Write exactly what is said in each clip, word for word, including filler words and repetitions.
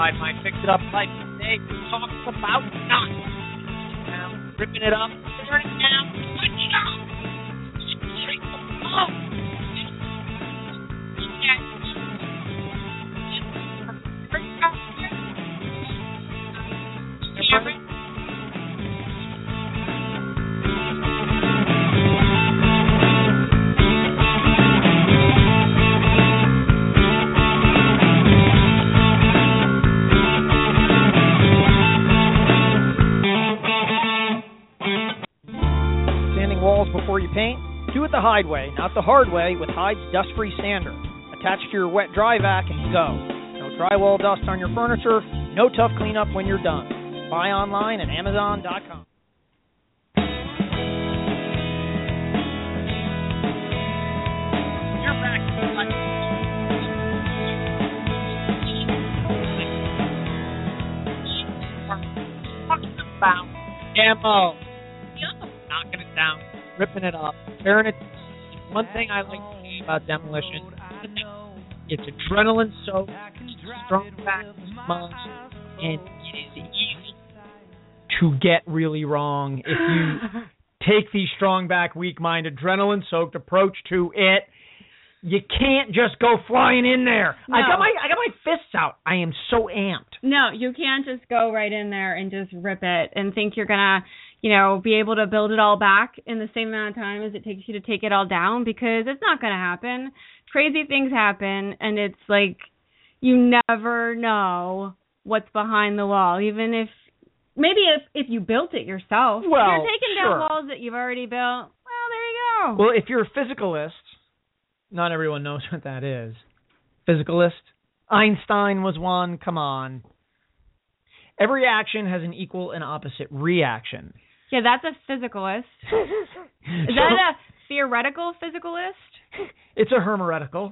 side might fix it up like today. Talks about not. Now, ripping it up, turning it down. Good job. Straight up. Before you paint, do it the Hyde way, not the hard way, with Hyde's dust-free sander. Attach to your wet dry vac and go. No drywall dust on your furniture, no tough cleanup when you're done. Buy online at amazon dot com. You're back. Talking about ammo. Knocking it down. Ripping it up, tearing it. One thing I like to say about Demolition, it's adrenaline soaked, strong back months, and it is easy to get really wrong if you take the strong back, weak mind, adrenaline soaked approach to it. You can't just go flying in there. No. I got my I got my fists out. I am so amped. No, you can't just go right in there and just rip it and think you're gonna, you know, be able to build it all back in the same amount of time as it takes you to take it all down, because it's not going to happen. Crazy things happen, and it's like you never know what's behind the wall, even if maybe if, if you built it yourself. Well, if you're taking sure. down walls that you've already built, well, there you go. Well, if you're a physicalist, not everyone knows what that is. Physicalist? Einstein was one. Come on. Every action has an equal and opposite reaction. Yeah, that's a physicalist. Is So, that a theoretical physicalist? It's a hermereutical.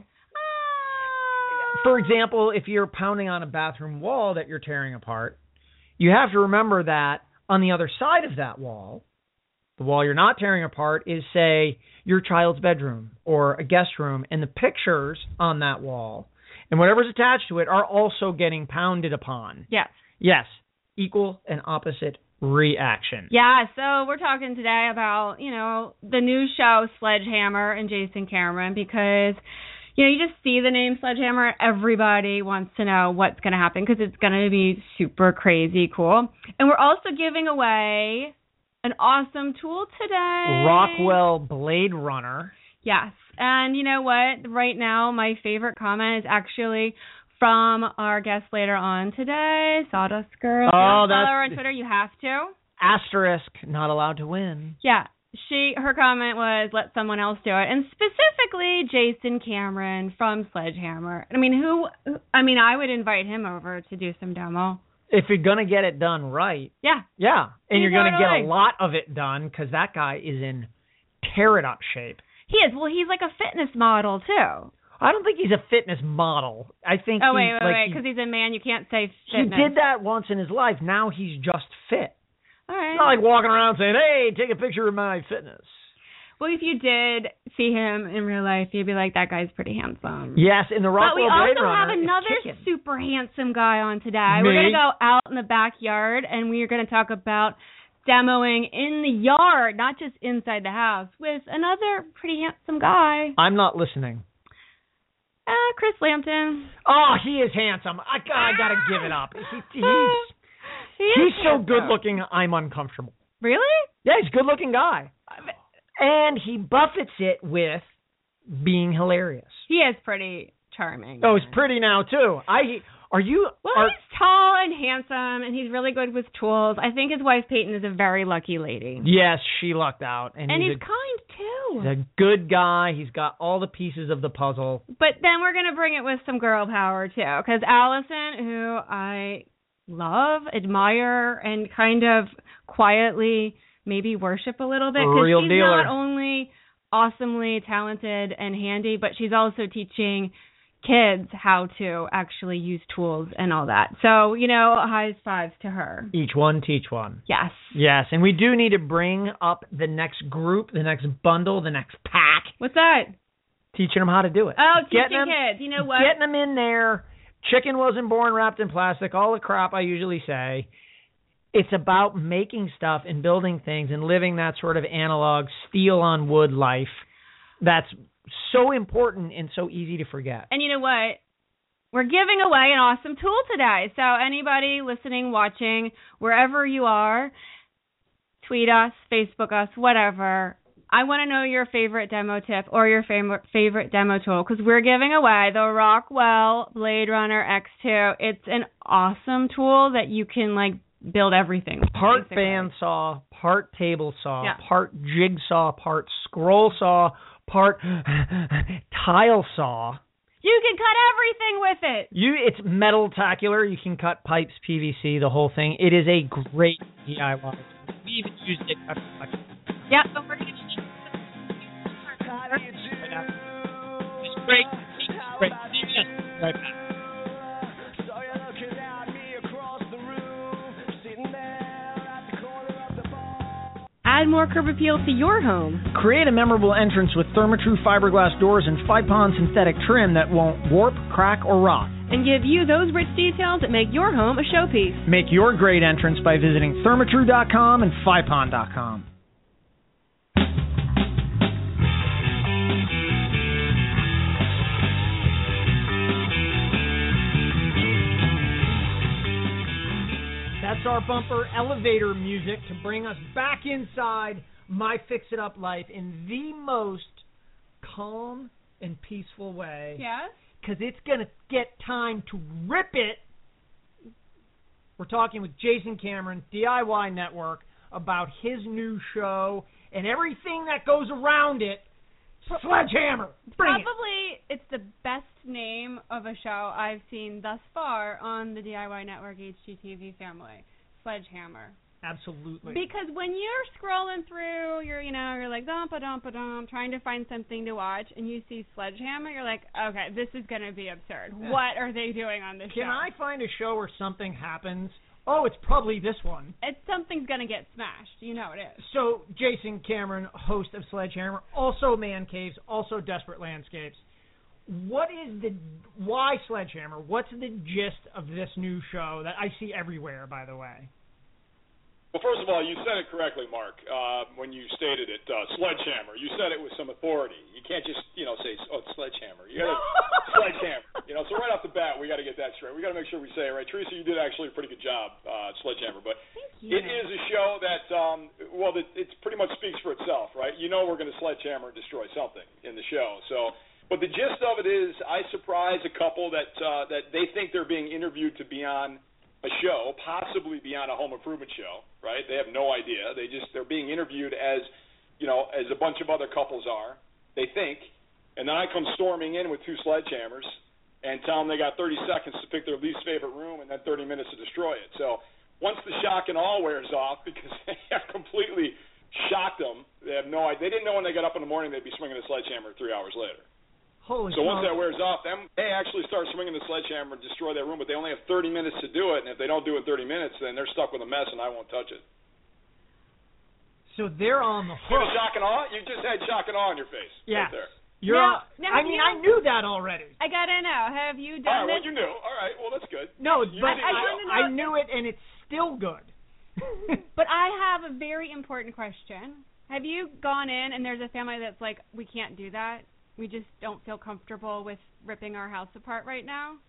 For example, if you're pounding on a bathroom wall that you're tearing apart, you have to remember that on the other side of that wall, the wall you're not tearing apart is, say, your child's bedroom or a guest room, and the pictures on that wall and whatever's attached to it are also getting pounded upon. Yes. Yes, equal and opposite reaction. Yeah, so we're talking today about, you know, the new show Sledgehammer and Jason Cameron, because, you know, you just see the name Sledgehammer, everybody wants to know what's going to happen because it's going to be super crazy cool. And we're also giving away an awesome tool today. Rockwell Blade Runner. Yes, and you know what? Right now, my favorite comment is actually from our guest later on today, Sawdust Girl. Oh, Follow that's her on Twitter. You have to. Asterisk, not allowed to win. Yeah. She her comment was, let someone else do it. And specifically Jason Cameron from Sledgehammer. I mean, who I mean, I would invite him over to do some demo. If you're going to get it done right. Yeah. Yeah. And You you're going to totally. get a lot of it done, because that guy is in tear-it-up shape. He is. Well, he's like a fitness model, too. I don't think he's a fitness model. I think Oh, he's wait, wait, like, wait, he- because he's a man. You can't say he fitness. did that once in his life. Now he's just fit. All right. It's not like walking around saying, hey, take a picture of my fitness. Well, if you did see him in real life, you'd be like, that guy's pretty handsome. Yes, in the But we Rockwell Blade also Runner, have it's another kicking. super handsome guy on today. Me? We're going to go out in the backyard, and we are going to talk about demoing in the yard, not just inside the house, with another pretty handsome guy, I'm not listening. uh, Chris Lampton. Oh, he is handsome. I, I got to give it up. He, he's He is he's so handsome. good looking, I'm uncomfortable. Really? Yeah, he's a good looking guy. And he buffets it with being hilarious. He is pretty charming. Oh, he's pretty now, too. I Are you... Well, are, he's tall and handsome, and he's really good with tools. I think his wife, Peyton, is a very lucky lady. Yes, she lucked out. And, And he's, he's a, kind, too. he's a good guy. He's got all the pieces of the puzzle. But then we're going to bring it with some girl power, too, because Allison, who I love, admire, and kind of quietly maybe worship a little bit, because Real she's dealer. not only awesomely talented and handy, but she's also teaching kids how to actually use tools and all that. So, you know, high fives to her. Each one, teach one. Yes. Yes, and we do need to bring up the next group, the next bundle, the next pack, What's that? teaching them how to do it. Oh, Getting teaching them, kids. You know what? Getting them in there, Chicken wasn't born wrapped in plastic, all the crap I usually say. It's about making stuff and building things and living that sort of analog steel on wood life that's so important and so easy to forget. And you know what? We're giving away an awesome tool today. So anybody listening, watching, wherever you are, tweet us, Facebook us, whatever. I want to know your favorite demo tip or your favorite favorite demo tool, because we're giving away the Rockwell Blade Runner X two. It's an awesome tool that you can like build everything with, part basically. bandsaw, part table saw, Yeah. part jigsaw, part scroll saw, part tile saw. You can cut everything with it. You, it's metal-tacular. You can cut pipes, P V C, the whole thing. It is a great D I Y. We even used it. Cut like, Yep. So we're gonna it's great. It's great. Yes. Right back. add more curb appeal to your home. Create a memorable entrance with Therma-Tru fiberglass doors and Fypon synthetic trim that won't warp, crack, or rot. And give you those rich details that make your home a showpiece. Make your great entrance by visiting Therma-Tru dot com and Fypon dot com. That's our bumper elevator music to bring us back inside my Fix-It-Up life in the most calm and peaceful way. Yes? Because it's going to get time to rip it. We're talking with Jason Cameron, D I Y Network, about his new show and everything that goes around it. Sledgehammer. Bring Probably it. It's the best name of a show I've seen thus far on the D I Y Network H G T V family. Sledgehammer. Absolutely. Because when you're scrolling through, you're you know you're like dump a dump a dump, trying to find something to watch, and you see Sledgehammer, you're like, okay, this is gonna be absurd. What are they doing on this Can show? I find a show where something happens? Oh, it's probably this one. It's something's gonna get smashed. You know it is. So, Jason Cameron, host of Sledgehammer, also Man Caves, also Desperate Landscapes. What is the why Sledgehammer? What's the gist of this new show that I see everywhere, by the way? Well, first of all, you said it correctly, Mark, uh, when you stated it. Uh, sledgehammer. You said it with some authority. You can't just, you know, say, oh, it's sledgehammer. You got to sledgehammer. You know, so right off the bat, we got to get that straight. We got to make sure we say it right. Teresa, you did actually a pretty good job, uh, sledgehammer. But Thank you. it is a show that, um, well, it, it pretty much speaks for itself, right? You know, we're going to sledgehammer and destroy something in the show. So, but the gist of it is, I surprise a couple that uh, that they think they're being interviewed to be on a show, possibly be on a home improvement show, right? They have no idea. They just they're being interviewed as, you know, as a bunch of other couples are. They think, and then I come storming in with two sledgehammers and tell them they got thirty seconds to pick their least favorite room and then thirty minutes to destroy it. So once the shock and awe wears off, because they have completely shocked them, they have no idea. They didn't know when they got up in the morning they'd be swinging a sledgehammer three hours later. Holy So once smokes. that wears off, them they actually start swinging the sledgehammer and destroy that room, but they only have thirty minutes to do it, and if they don't do it in thirty minutes, then they're stuck with a mess, and I won't touch it. So they're on the See hook. the shock and awe? You just had shock and awe on your face. Yes. Right there. You're Now- on, now I mean, you- I knew that already. I gotta know. Have you All done right, well, this? you knew. All right, well, that's good. No, You but didn't I, know. I knew it, and it's still good. But I have a very important question. Have you gone in and there's a family that's like, we can't do that? We just don't feel comfortable with ripping our house apart right now?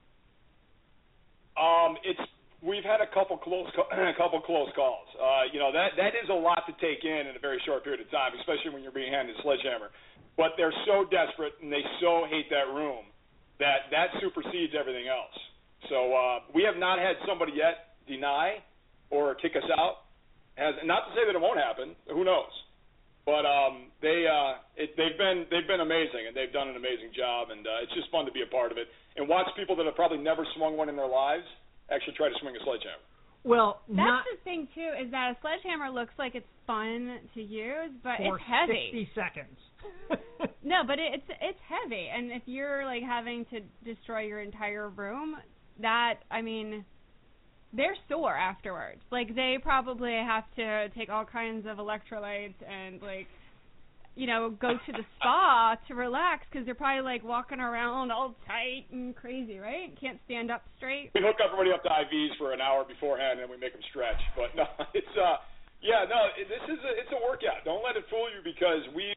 Um, it's we've had a couple close a couple close calls. Uh, you know that that is a lot to take in in a very short period of time, especially when you're being handed a sledgehammer. But they're so desperate and they so hate that room that that supersedes everything else. So uh, we have not had somebody yet deny or kick us out. Has not to say that it won't happen. Who knows? But um, they uh, it, they've been they've been amazing, and they've done an amazing job, and uh, it's just fun to be a part of it and watch people that have probably never swung one in their lives actually try to swing a sledgehammer. Well, That's not the thing, too, is that a sledgehammer looks like it's fun to use, but for it's heavy. sixty seconds. No, but it, it's it's heavy, and if you're, like, having to destroy your entire room, that, I mean, they're sore afterwards. Like, they probably have to take all kinds of electrolytes and, like, you know, go to the spa to relax because they're probably like walking around all tight and crazy, right? Can't stand up straight. We hook everybody up to I Vs for an hour beforehand and we make them stretch. But no, it's uh, yeah, no, this is a, it's a workout. Don't let it fool you because we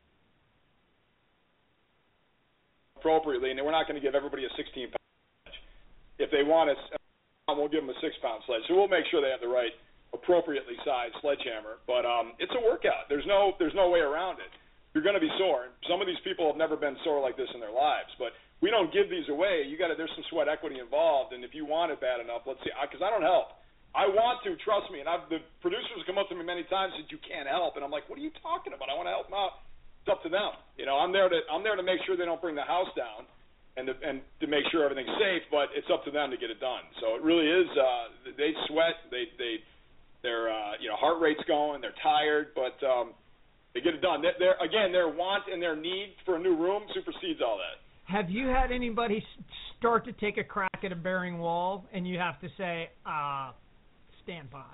appropriately, and we're not going to give everybody a sixteen pound sledge. If they want us, we'll give them a six pound sledge. So we'll make sure they have the right appropriately sized sledgehammer. But um, it's a workout. There's no there's no way around it. You're going to be sore. Some of these people have never been sore like this in their lives, but we don't give these away. You got to. There's some sweat equity involved, and if you want it bad enough, let's see. Because I, I don't help. I want to. Trust me. And I've, the producers come up to me many times and said you can't help, and I'm like, what are you talking about? I want to help them out. It's up to them. You know, I'm there to I'm there to make sure they don't bring the house down, and to, and to make sure everything's safe. But it's up to them to get it done. So it really is. Uh, they sweat. They they their uh, you know heart rate's going. They're tired, but. Um, They get it done. They're, they're, again, their want and their need for a new room supersedes all that. Have you had anybody start to take a crack at a bearing wall, and you have to say, uh, stand by?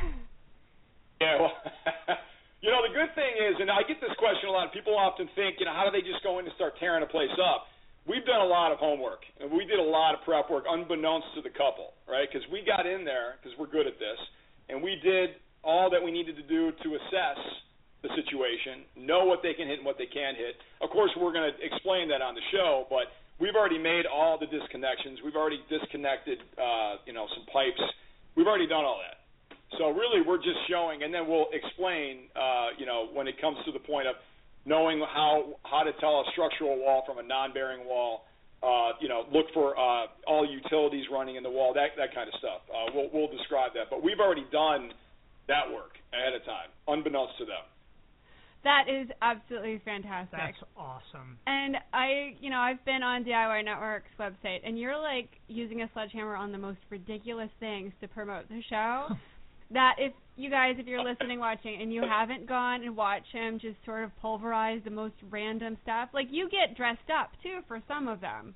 Yeah, well, you know, the good thing is, and I get this question a lot, people often think, you know, how do they just go in and start tearing a place up? We've done a lot of homework, and we did a lot of prep work unbeknownst to the couple, right? Because we got in there, because we're good at this, and we did all that we needed to do to assess the situation, know what they can hit and what they can't hit. Of course, we're going to explain that on the show, but we've already made all the disconnections. We've already disconnected, uh, you know, some pipes. We've already done all that. So really, we're just showing, and then we'll explain, uh, you know, when it comes to the point of knowing how how to tell a structural wall from a non-bearing wall. Uh, you know, look for uh, all utilities running in the wall, that that kind of stuff. Uh, we'll we'll describe that, but we've already done that work ahead of time, unbeknownst to them. That is absolutely fantastic. That's awesome. And I, you know, I've been on D I Y Network's website, and you're like using a sledgehammer on the most ridiculous things to promote the show. That if you guys, if you're listening, watching, and you haven't gone and watched him just sort of pulverize the most random stuff, like you get dressed up too for some of them.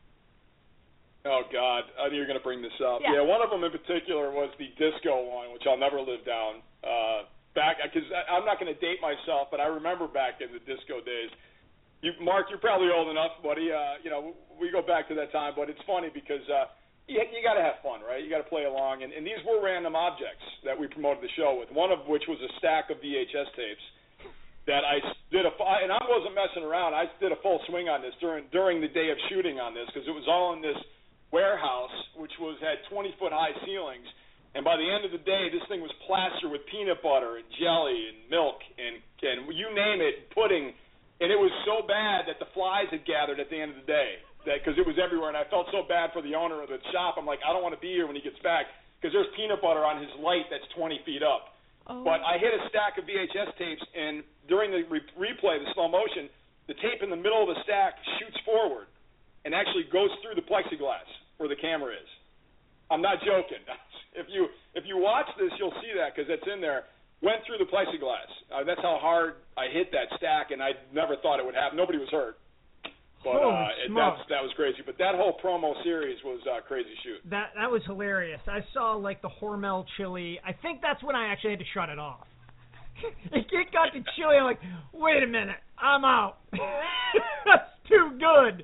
Oh God, I knew you were going to bring this up. Yeah. yeah, one of them in particular was the disco one, which I'll never live down. Uh, Back, because I'm not going to date myself, but I remember back in the disco days. You, Mark, you're probably old enough, buddy. Uh, you know, we go back to that time, but it's funny because uh, you, you got to have fun, right? You got to play along, and, and these were random objects that we promoted the show with. One of which was a stack of V H S tapes that I did a, and I wasn't messing around. I did a full swing on this during during the day of shooting on this because it was all in this warehouse, which was had twenty foot high ceilings. And by the end of the day, this thing was plastered with peanut butter and jelly and milk and, and you name it, pudding. And it was so bad that the flies had gathered at the end of the day because it was everywhere. And I felt so bad for the owner of the shop. I'm like, I don't want to be here when he gets back because there's peanut butter on his light that's twenty feet up. Oh. But I hit a stack of V H S tapes, and during the re- replay, the slow motion, the tape in the middle of the stack shoots forward and actually goes through the plexiglass where the camera is. I'm not joking. If you if you watch this, you'll see that because it's in there. Went through the plexiglass. Uh, that's how hard I hit that stack, and I never thought it would happen. Nobody was hurt. But uh, it, that's, that was crazy. But that whole promo series was uh, crazy shoot. That that was hilarious. I saw like the Hormel chili. I think that's when I actually had to shut it off. It got the chili. I'm like, wait a minute, I'm out. That's too good.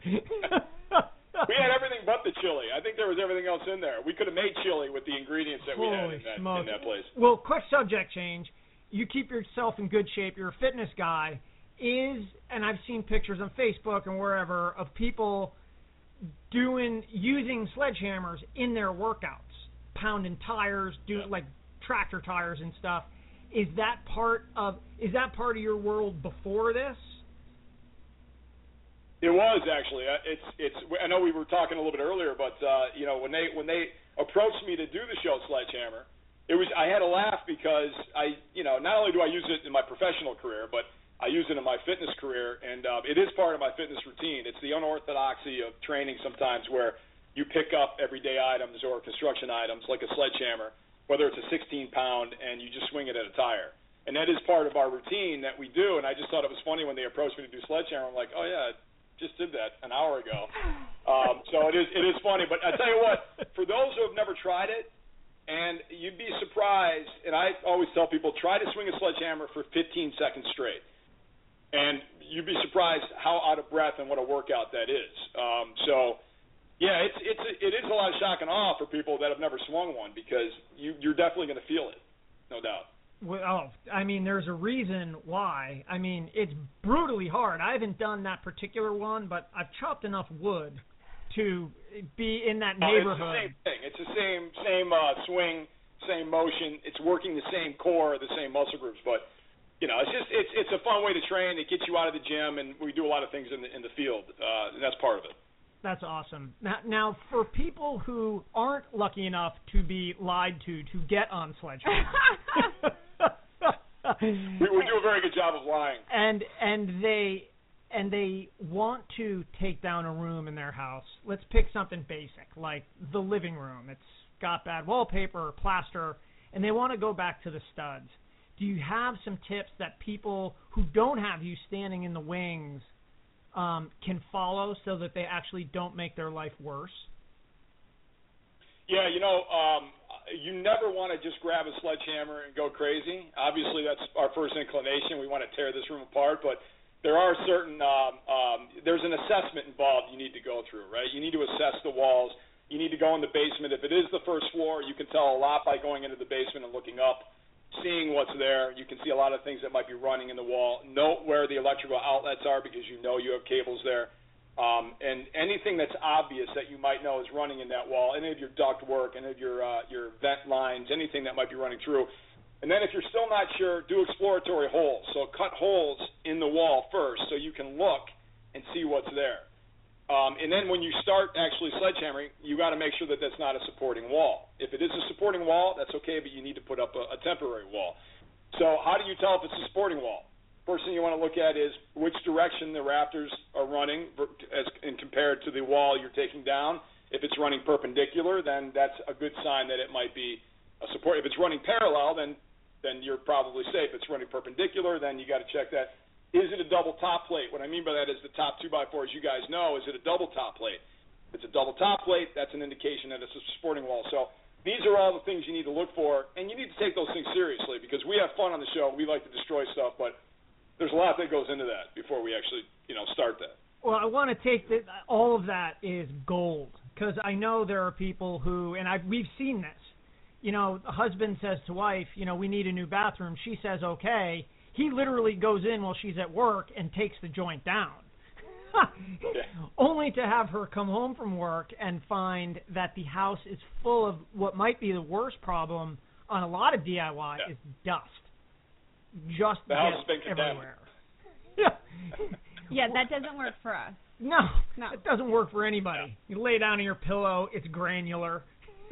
We had everything but the chili. I think there was everything else in there. We could have made chili with the ingredients that we Holy had in that, in that place. Well, quick subject change. You keep yourself in good shape. You're a fitness guy. Is, and I've seen pictures on Facebook and wherever of people doing, using sledgehammers in their workouts, pounding tires, do like tractor tires and stuff. Is that part of, is that part of your world before this? It was actually. It's it's. I know we were talking a little bit earlier, but uh, you know when they when they approached me to do the show Sledgehammer, it was I had a laugh because I you know not only do I use it in my professional career, but I use it in my fitness career, and uh, it is part of my fitness routine. It's the unorthodoxy of training sometimes where you pick up everyday items or construction items like a sledgehammer, whether it's a sixteen pound, and you just swing it at a tire. And that is part of our routine that we do. And I just thought it was funny when they approached me to do sledgehammer. I'm like, oh yeah. Just did that an hour ago. Um, so it is it is funny. But I tell you what, for those who have never tried it, and you'd be surprised, and I always tell people, try to swing a sledgehammer for fifteen seconds straight. and you'd be surprised how out of breath and what a workout that is. Um, so, yeah, it's it's it is a lot of shock and awe for people that have never swung one, because you you're definitely going to feel it, no doubt. Well, oh, I mean, there's a reason why. I mean, it's brutally hard. I haven't done that particular one, but I've chopped enough wood to be in that neighborhood. Oh, it's the same thing. It's the same same uh, swing, same motion. It's working the same core, the same muscle groups. But you know, it's just it's it's a fun way to train. It gets you out of the gym, and we do a lot of things in the in the field, uh, and that's part of it. That's awesome. Now, now, for people who aren't lucky enough to be lied to to get on Sledgehammer. we, we do a very good job of lying. And and they and they want to take down a room in their house. Let's pick something basic, like the living room. It's got bad wallpaper or plaster, and they want to go back to the studs. Do you have some tips that people who don't have you standing in the wings um, can follow so that they actually don't make their life worse? Yeah, you know, um, you never want to just grab a sledgehammer and go crazy. Obviously, that's our first inclination. We want to tear this room apart, but there are certain um, um, there's an assessment involved you need to go through, right? You need to assess the walls. You need to go in the basement. If it is the first floor, you can tell a lot by going into the basement and looking up, seeing what's there. You can see a lot of things that might be running in the wall. Note where the electrical outlets are, because you know you have cables there. Um, and anything that's obvious that you might know is running in that wall, any of your duct work, any of your uh, your vent lines, anything that might be running through. And then if you're still not sure, do exploratory holes. So cut holes in the wall first so you can look and see what's there. Um, and then when you start actually sledgehammering, you got to make sure that that's not a supporting wall. If it is a supporting wall, that's okay, but you need to put up a, a temporary wall. So how do you tell if it's a supporting wall? First thing you want to look at is which direction the rafters are running as in compared to the wall you're taking down. If it's running perpendicular, then that's a good sign that it might be a support. If it's running parallel, then then you're probably safe. If it's running perpendicular, then you got to check that. Is it a double top plate? What I mean by that is the top two by four, as you guys know, is it a double top plate? If it's a double top plate, that's an indication that it's a supporting wall. So these are all the things you need to look for, and you need to take those things seriously, because we have fun on the show. We like to destroy stuff, but there's a lot that goes into that before we actually, you know, start that. Well, I want to take the, all of that is gold, because I know there are people who, and I've, we've seen this. You know, a husband says to wife, you know, we need a new bathroom. She says, okay. He literally goes in while she's at work and takes the joint down, yeah. only to have her come home from work and find that the house is full of what might be the worst problem on a lot of D I Y yeah. is dust. Just the house has been everywhere. Yeah. yeah, that doesn't work for us. No, no. It doesn't work for anybody. Yeah. You lay down on your pillow, it's granular.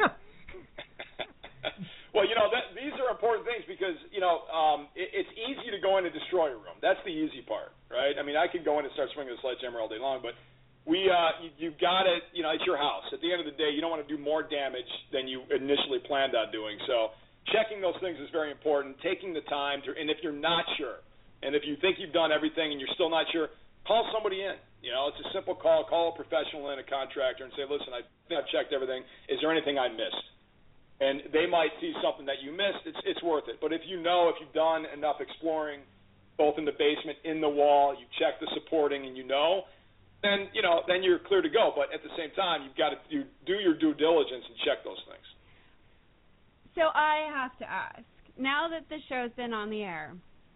Well, you know, that, these are important things because, you know, um, it, it's easy to go in and destroy a room. That's the easy part, right? I mean, I could go in and start swinging a sledgehammer all day long, but we, uh, you, you've got to, you know, it's your house. At the end of the day, you don't want to do more damage than you initially planned on doing. So checking those things is very important, taking the time to, and if you're not sure, and if you think you've done everything and you're still not sure, call somebody in. You know, it's a simple call. Call a professional in, a contractor, and say, listen, I think I've checked everything. Is there anything I missed? And they might see something that you missed. It's it's worth it. But if you know, if you've done enough exploring, both in the basement, in the wall, you check the supporting, and you know, then you know, then you're clear to go. But at the same time, you've got to do, do your due diligence and check those things. So I have to ask, now that the show's been on the air,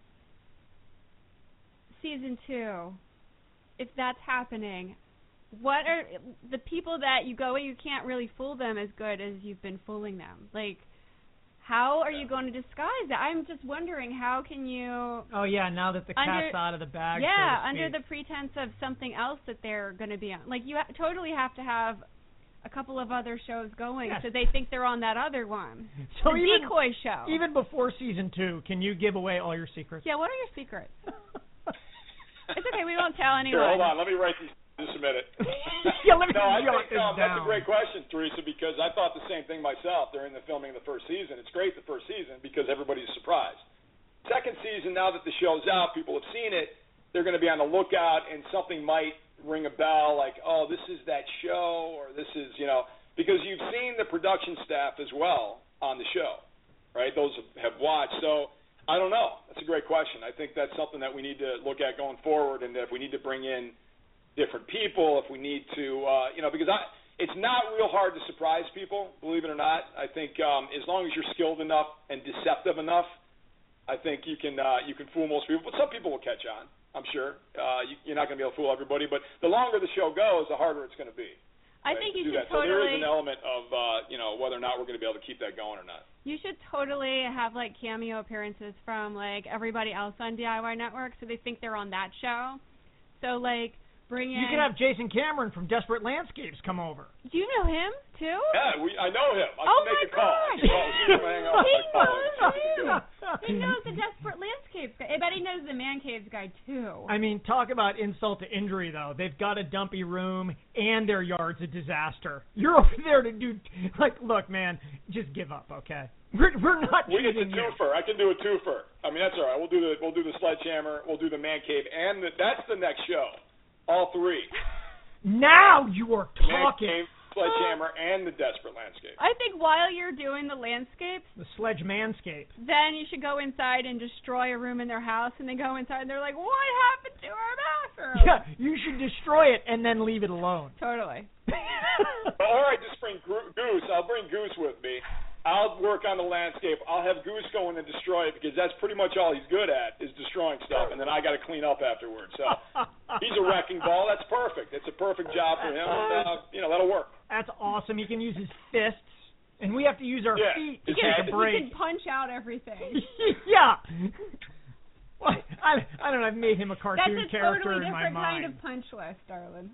season two, if that's happening, what are the people that you go, you can't really fool them as good as you've been fooling them? Like, how are you going to disguise that? I'm just wondering, how can you... Oh, yeah, now that the cat's under, out of the bag, yeah, so under the pretense of something else that they're going to be on. Like, you ha- totally have to have a couple of other shows going, yes. So they think they're on that other one. So the even, decoy show. Even before season two, can you give away all your secrets? Yeah, what are your secrets? It's okay, we won't tell anyone. Here, hold on, let me write these. Just a minute. yeah, let me no, I jot think this um, down. That's a great question, Teresa, because I thought the same thing myself during the filming of the first season. It's great the first season because everybody's surprised. Second season, now that the show's out, people have seen it, they're going to be on the lookout, and something might ring a bell like, oh, this is that show, or this is, you know, because you've seen the production staff as well on the show, right? Those have watched. So I don't know. That's a a great question. I think that's something that we need to look at going forward, and if we need to bring in different people, if we need to, uh, you know, because I, it's not real hard to surprise people, believe it or not. I think um, as long as you're skilled enough and deceptive enough, I think you can uh, you can fool most people. But some people will catch on, I'm sure. Uh, you, you're not going to be able to fool everybody, but the longer the show goes, the harder it's going to be. I right, think you should that. totally. So there is an totally. element of uh, you know whether or not we're going to be able to keep that going or not. You should totally have like cameo appearances from like everybody else on D I Y Network, so they think they're on that show. So like. Bring in. You can have Jason Cameron from Desperate Landscapes come over. Do you know him too? Yeah, we, I know him. I oh can make my a call. gosh! I can call. He knows you. He knows the Desperate Landscapes guy. I bet he knows the Man Caves guy too. I mean, talk about insult to injury though. They've got a dumpy room and their yard's a disaster. You're over there to do like, look, man, just give up, okay? We're we're not. We get the you. twofer. I can do a twofer. I mean, that's all right. We'll do the we'll do the Sledgehammer. We'll do the Man Cave, and the, that's the next show. All three. Now you are talking. Man Cave, Sledgehammer, and the Desperate Landscape. I think while you're doing the landscapes, the Sledge Manscape, then you should go inside and destroy a room in their house, and they go inside and they're like, what happened to our bathroom? Yeah, you should destroy it and then leave it alone. Totally. All right, just bring Goose. I'll bring Goose with me. I'll work on the landscape. I'll have Goose go in and destroy it because that's pretty much all he's good at is destroying stuff, and then I got to clean up afterwards. So he's a wrecking ball. That's perfect. It's a perfect job for him, and uh, you know that'll work. That's awesome. He can use his fists, and we have to use our yeah. feet He to can, take a break. He can punch out everything. Yeah. Well, I, I don't know. I've made him a cartoon That's a character totally in my different mind. kind of punch list, darling.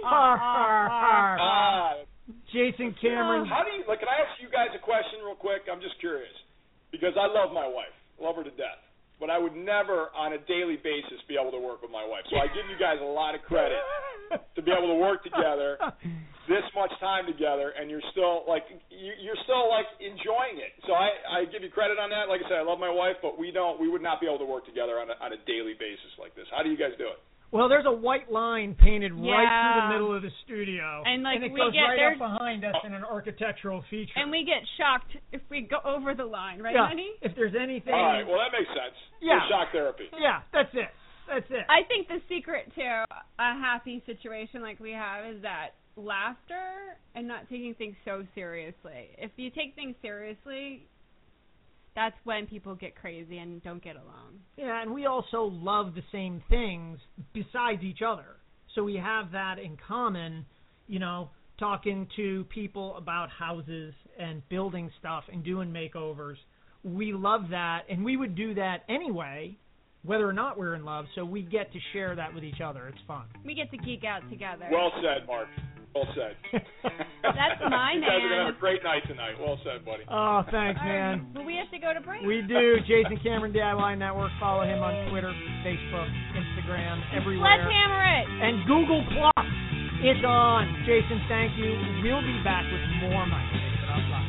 Ah, Jason Cameron. How do you? Like, can I ask you guys a question real quick? I'm just curious because I love my wife, love her to death, but I would never, on a daily basis, be able to work with my wife. So I give you guys a lot of credit to be able to work together this much time together, and you're still like you, you're still like enjoying it. So I, I give you credit on that. Like I said, I love my wife, but we don't. We would not be able to work together on a, on a daily basis like this. How do you guys do it? Well, there's a white line painted yeah. right through the middle of the studio, and like and it we goes get right there, up behind us in an architectural feature. And we get shocked if we go over the line, right, yeah. honey? If there's anything. All right. Well, that makes sense. Yeah. For shock therapy. Yeah, that's it. That's it. I think the secret to a happy situation like we have is that laughter and not taking things so seriously. If you take things seriously, that's when people get crazy and don't get along. Yeah, and we also love the same things besides each other. So we have that in common, you know, talking to people about houses and building stuff and doing makeovers. We love that, and we would do that anyway, whether or not we're in love, so we get to share that with each other. It's fun. We get to geek out together. Well said, Mark. Well said. That's my you guys are going to man. have a great night tonight. Well said, buddy. Oh, thanks, man. But we have to go to break. We do. Jason Cameron D I Y Network. Follow him on Twitter, Facebook, Instagram, everywhere. Sledgehammer it. And Google Plus. It's on. Jason, thank you. We'll be back with more My Favorite Up Live.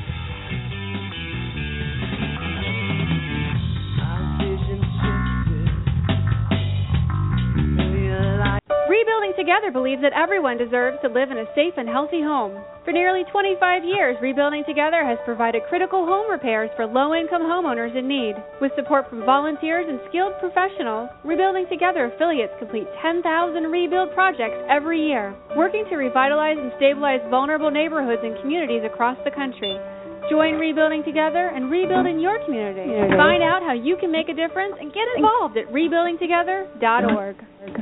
Rebuilding Together believes that everyone deserves to live in a safe and healthy home. For nearly twenty-five years, Rebuilding Together has provided critical home repairs for low-income homeowners in need. With support from volunteers and skilled professionals, Rebuilding Together affiliates complete ten thousand rebuild projects every year, working to revitalize and stabilize vulnerable neighborhoods and communities across the country. Join Rebuilding Together and rebuild in your community. Find out how you can make a difference and get involved at rebuilding together dot org.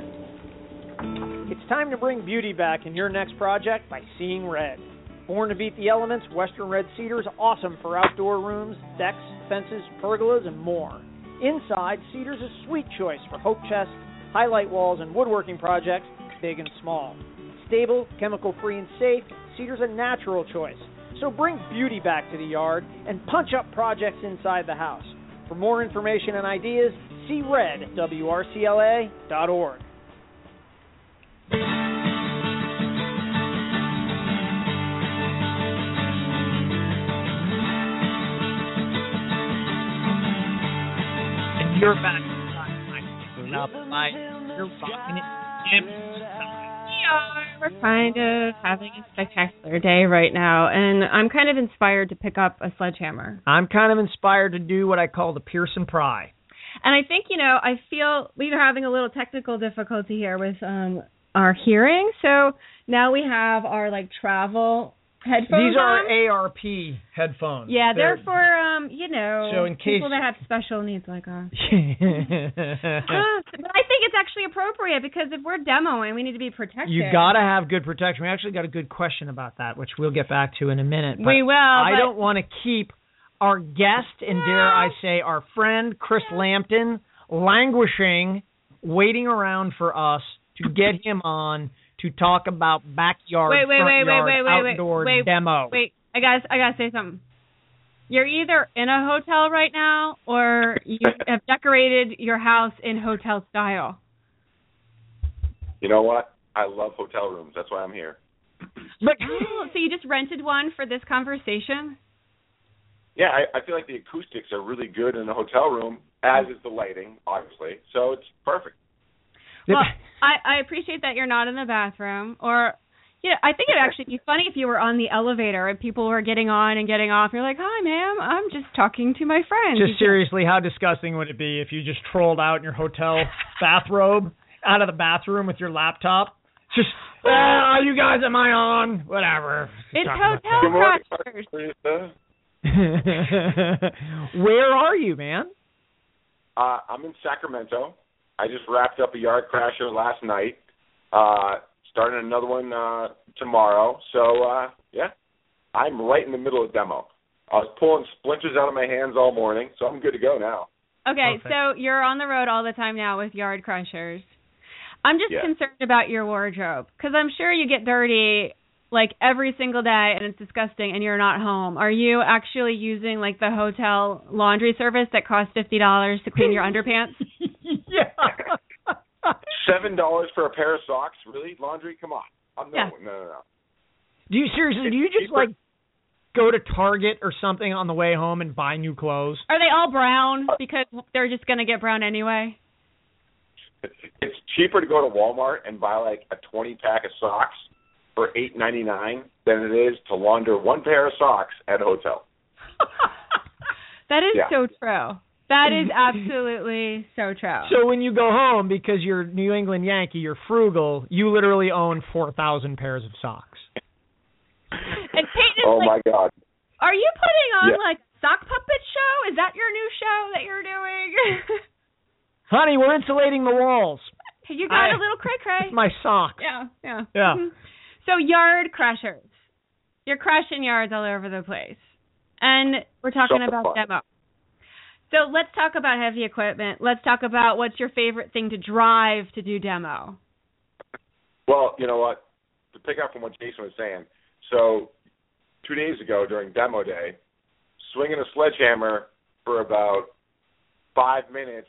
It's time to bring beauty back in your next project by Seeing Red. Born to beat the elements, Western Red Cedar is awesome for outdoor rooms, decks, fences, pergolas, and more. Inside, Cedar's a sweet choice for hope chests, highlight walls, and woodworking projects, big and small. Stable, chemical-free, and safe, Cedar's a natural choice. So bring beauty back to the yard and punch up projects inside the house. For more information and ideas, see red at W R C L A dot org. And you're back in up my you're rocking it. Yeah, we're kind of having a spectacular day right now, and I'm kind of inspired to pick up a sledgehammer. I'm kind of inspired to do what I call the Pearson Pry. And I think, you know, I feel we are having a little technical difficulty here with um our hearing. So now we have our like travel headphones. These are on. A R P headphones. Yeah, they're, they're for um, you know, so in people case... that have special needs like us. uh, but I think it's actually appropriate because if we're demoing, we need to be protected. You got to have good protection. We actually got a good question about that, which we'll get back to in a minute. But we will. I but... don't want to keep our guest and no. dare I say our friend Chris yeah. Lampton languishing, waiting around for us to get him on to talk about backyard, wait, wait, front wait, yard, wait, wait, outdoor wait, demo. Wait, I got I got to say something. You're either in a hotel right now or you have decorated your house in hotel style. You know what? I love hotel rooms. That's why I'm here. But, oh, so you just rented one for this conversation? Yeah, I, I feel like the acoustics are really good in a hotel room, as is the lighting, obviously. So it's perfect. Well, I, I appreciate that you're not in the bathroom. Or, you know, I think it would actually be funny if you were on the elevator and people were getting on and getting off. You're like, hi, ma'am, I'm just talking to my friend. Just seriously, how disgusting would it be if you just trolled out in your hotel bathrobe out of the bathroom with your laptop? Just, ah, you guys, am I on? Whatever. It's hotel crashers. Where are you, man? Uh, I'm in Sacramento. I just wrapped up a yard crasher last night. Uh, starting another one uh, tomorrow. So, uh, yeah, I'm right in the middle of demo. I was pulling splinters out of my hands all morning, so I'm good to go now. Okay, Perfect. So you're on the road all the time now with yard crushers. I'm just yeah. concerned about your wardrobe because I'm sure you get dirty like every single day and it's disgusting and you're not home. Are you actually using like the hotel laundry service that costs fifty dollars to clean your underpants? Yeah. Seven dollars for a pair of socks? Really? Laundry? Come on. I'm, no, yeah. no, no, no. Do you seriously, do you just like go to Target or something on the way home and buy new clothes? Are they all brown because they're just going to get brown anyway? It's cheaper to go to Walmart and buy like a twenty pack of socks for eight ninety-nine than it is to launder one pair of socks at a hotel. That is yeah. so true. That is absolutely so true. So when you go home, because you're New England Yankee, you're frugal, you literally own four thousand pairs of socks. And Peyton, oh, like, my God. Are you putting on, yeah. like, sock puppet show? Is that your new show that you're doing? Honey, we're insulating the walls. You got I, a little cray-cray. My socks. Yeah, yeah. Yeah. Mm-hmm. So yard crashers. You're crashing yards all over the place. And we're talking so about fun. demo. So let's talk about heavy equipment. Let's talk about what's your favorite thing to drive to do demo. Well, you know what? To pick up from what Jason was saying, so two days ago during demo day, swinging a sledgehammer for about five minutes,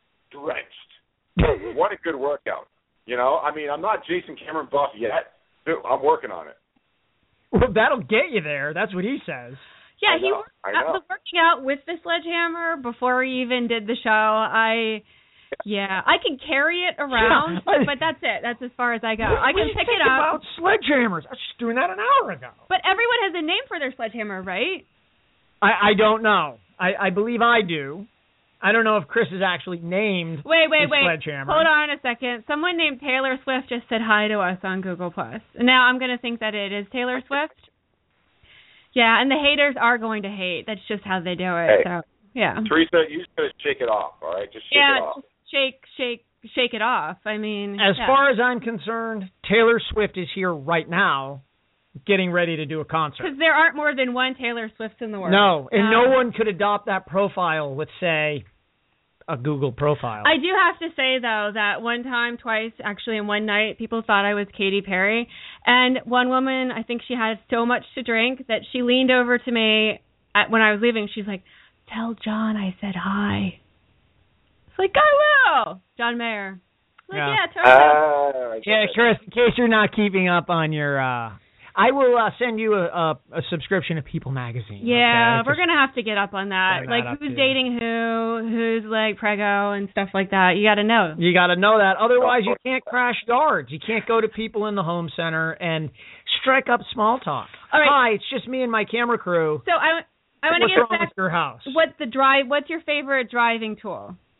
drenched. What a good workout. You know, I mean, I'm not Jason Cameron buff yet. I'm working on it. Well, that'll get you there. That's what he says. Yeah, I he know, I know. was working out with the sledgehammer before we even did the show. I, yeah, I can carry it around, yeah, I, but that's it. That's as far as I go. I can pick it up. About sledgehammers. I was just doing that an hour ago. But everyone has a name for their sledgehammer, right? I, I don't know. I, I believe I do. I don't know if Chris is actually named wait, wait, his wait. sledgehammer. Hold on a second. Someone named Taylor Swift just said hi to us on Google Plus. And now I'm going to think that it is Taylor Swift. Yeah, and the haters are going to hate. That's just how they do it. Hey, so yeah. Teresa, you just gotta shake it off, all right? Just shake yeah, it off. just shake, shake, shake it off. I mean, as yeah. far as I'm concerned, Taylor Swift is here right now, getting ready to do a concert. Because there aren't more than one Taylor Swift in the world. No, and um, no one could adopt that profile with, say, a Google profile. I do have to say, though, that one time, twice, actually in one night, people thought I was Katy Perry. And one woman, I think she had so much to drink that she leaned over to me at, when I was leaving. She's like, tell John I said hi. It's like, I will. John Mayer. Like, yeah, yeah totally. Uh, yeah, Chris, in case you're not keeping up on your... Uh, I will uh, send you a, a, a subscription to People Magazine. Yeah, okay? we're going to have to get up on that. Like, that who's dating who, who's, like, prego and stuff like that. You got to know. You got to know that. Otherwise, you can't crash yards. You can't go to people in the home center and strike up small talk. All right. Hi, it's just me and my camera crew. So I, I want to What's get wrong back. with your house? What's the drive? What's your favorite driving tool?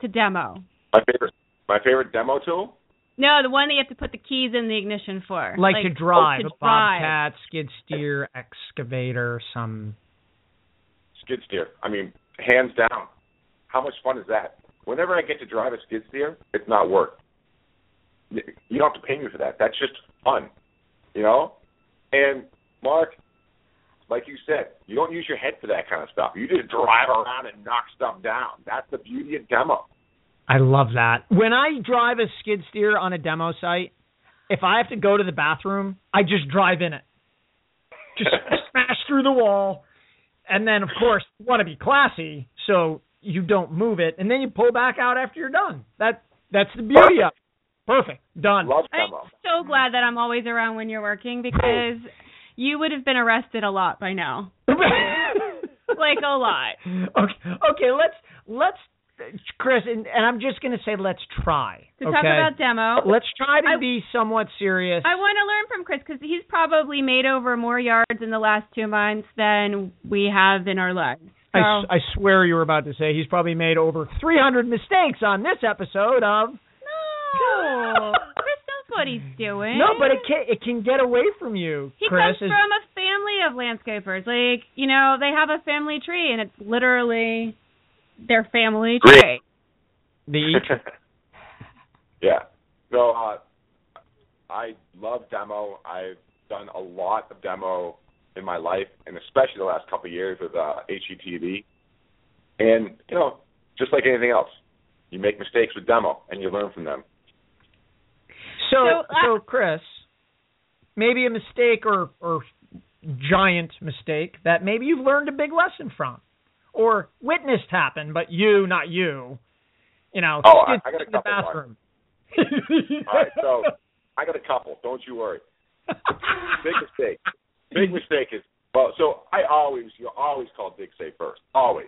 to demo? My favorite, my favorite demo tool. No, the one that you have to put the keys in the ignition for. Like, like to drive, oh, to a drive. bobcat, skid steer, excavator, some... Skid steer. I mean, hands down. How much fun is that? Whenever I get to drive a skid steer, it's not work. You don't have to pay me for that. That's just fun, you know? And, Mark, like you said, you don't use your head for that kind of stuff. You just drive around and knock stuff down. That's the beauty of demo. I love that. When I drive a skid steer on a demo site, if I have to go to the bathroom, I just drive in it. Just smash through the wall. And then, of course, you want to be classy, so you don't move it. And then you pull back out after you're done. That That's the beauty of it. Perfect. Done. Love demo. I'm so glad that I'm always around when you're working because you would have been arrested a lot by now. Like a lot. Okay, okay let's, let's Chris, and, and I'm just going to say let's try. To okay? talk about demo. Let's try to I, be somewhat serious. I want to learn from Chris because he's probably made over more yards in the last two months than we have in our lives. So. I, I swear you were about to say he's probably made over three hundred mistakes on this episode of... No. Chris knows what he's doing. No, but it can, it can get away from you, he Chris. He comes from a family of landscapers. Like, you know, they have a family tree, and it's literally... their family tree. The yeah. So uh, I love demo. I've done a lot of demo in my life, and especially the last couple of years with uh, H G T V. And, you know, just like anything else, you make mistakes with demo, and you learn from them. So, so, uh, so Chris, maybe a mistake or, or giant mistake that maybe you've learned a big lesson from. Or witnessed happen, but you, not you. You know, oh, I, I got a in the couple. bathroom. All right, so I got a couple. Don't you worry. Big mistake. Big mistake is well. So I always, you always call dig safe first. Always.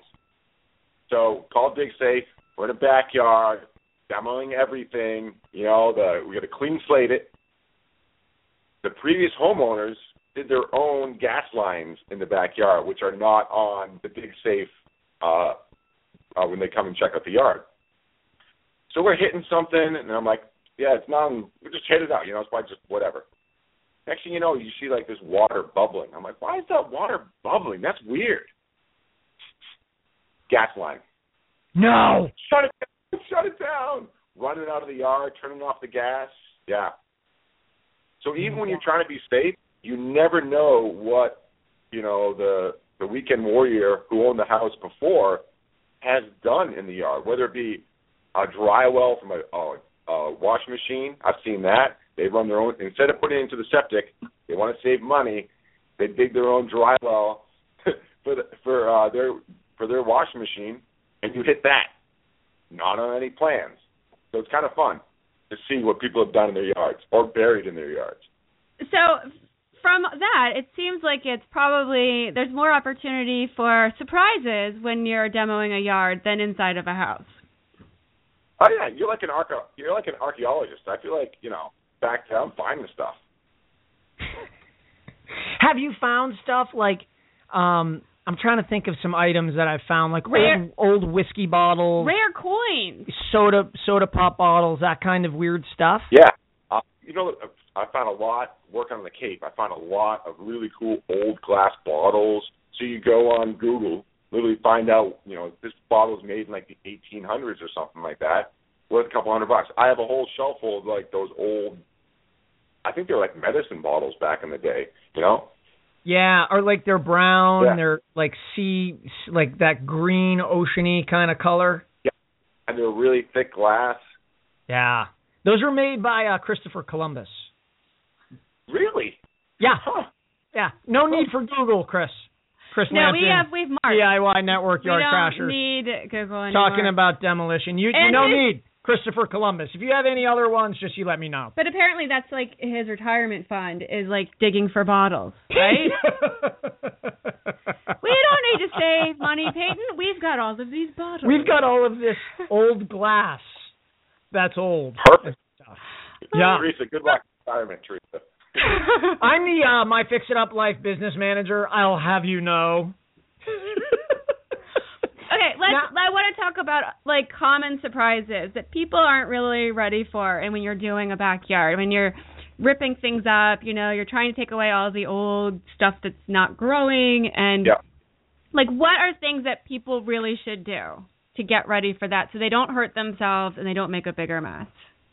So call dig safe. We're in the backyard, demoing everything. You know, the we got to clean slate it. The previous homeowners did their own gas lines in the backyard, which are not on the dig safe uh, uh, when they come and check out the yard. So we're hitting something, and I'm like, yeah, it's not, we just hit it out, you know, it's probably just whatever. Next thing you know, you see like this water bubbling. I'm like, why is that water bubbling? That's weird. Gas line. No. Shut it down. Shut it down. Running out of the yard, turning off the gas. Yeah. So even when you're trying to be safe, you never know what, you know, the the weekend warrior who owned the house before has done in the yard, whether it be a dry well from a, a, a washing machine. I've seen that. They run their own. Instead of putting it into the septic, they want to save money. They dig their own dry well for the, for uh, their for their washing machine, and you hit that. Not on any plans. So it's kind of fun to see what people have done in their yards or buried in their yards. So from that, it seems like it's probably there's more opportunity for surprises when you're demoing a yard than inside of a house. Oh yeah, you're like an arche- you're like an archaeologist. I feel like, you know, back there I'm finding stuff. Have you found stuff like um I'm trying to think of some items that I've found, like rare, old, old whiskey bottles, rare coins, soda soda pop bottles, that kind of weird stuff. Yeah, uh, you know, I found a lot working on the Cape. I found a lot of really cool old glass bottles. So you go on Google, literally find out, you know, this bottle was made in like the eighteen hundreds or something like that, worth a couple hundred bucks. I have a whole shelf full of like those old, I think they're like medicine bottles back in the day, you know. Yeah, or like they're brown, yeah. they're like sea, like that green oceany kind of color. Yeah, and they're really thick glass. Yeah, those were made by uh, Christopher Columbus. Really? Yeah, huh. yeah. No need for Google, Chris. Chris no, Lampton, we have we've marked. D I Y Network Yard we don't Crashers. need Google anymore. Talking about demolition. You, you no need Christopher Columbus. If you have any other ones, just you let me know. But apparently that's like his retirement fund is like digging for bottles, right? We don't need to save money, Peyton. We've got all of these bottles. We've got all of this old glass. That's old. Perfect. Yeah. Teresa, good luck in retirement, Teresa. I'm the uh, My Fix It Up Life business manager. I'll have you know. Okay, let's. Now- I want to talk about like common surprises that people aren't really ready for, and when you're doing a backyard, when you're ripping things up, you know, you're trying to take away all the old stuff that's not growing, and Yeah. like, what are things that people really should do to get ready for that, so they don't hurt themselves and they don't make a bigger mess?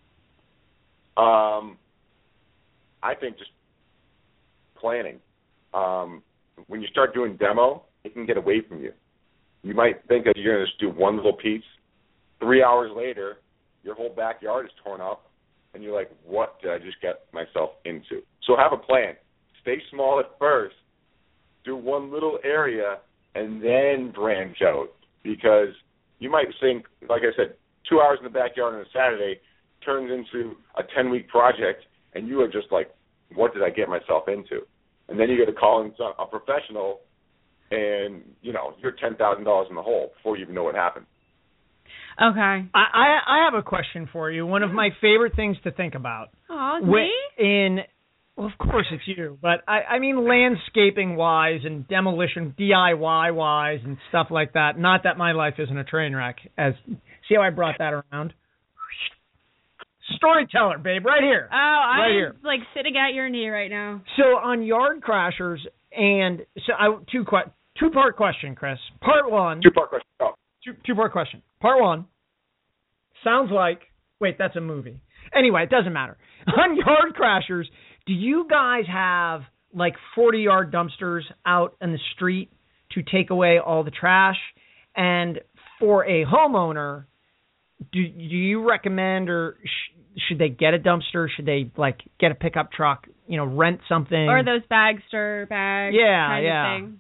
Um, I think just planning. Um, when you start doing demo, it can get away from you. You might think that you're going to just do one little piece. Three hours later, your whole backyard is torn up, and you're like, what did I just get myself into? So have a plan. Stay small at first. Do one little area, and then branch out. Because you might think, like I said, two hours in the backyard on a Saturday turns into a ten-week project, and you are just like, what did I get myself into? And then you got to call in some, a professional, and, you know, you're ten thousand dollars in the hole before you even know what happened. Okay. I, I I have a question for you. One of my favorite things to think about. Oh, Wi- me? In, well, of course it's you, but I, I mean landscaping-wise and demolition D I Y-wise and stuff like that. Not that my life isn't a train wreck. As see how I brought that around? Storyteller, babe, right here. Oh, I'm Right here. like sitting at your knee right now. So on Yard Crashers, and so I two que- two part question, Chris. Part one. Two-part question. Oh. Two two part question. Part one. Sounds like wait, that's a movie. Anyway, it doesn't matter. On Yard Crashers, do you guys have like forty yard dumpsters out in the street to take away all the trash? And for a homeowner, do do you recommend or sh- should they get a dumpster? Should they like get a pickup truck? You know, rent something Or those bagster bags. Yeah, kind yeah. Of thing.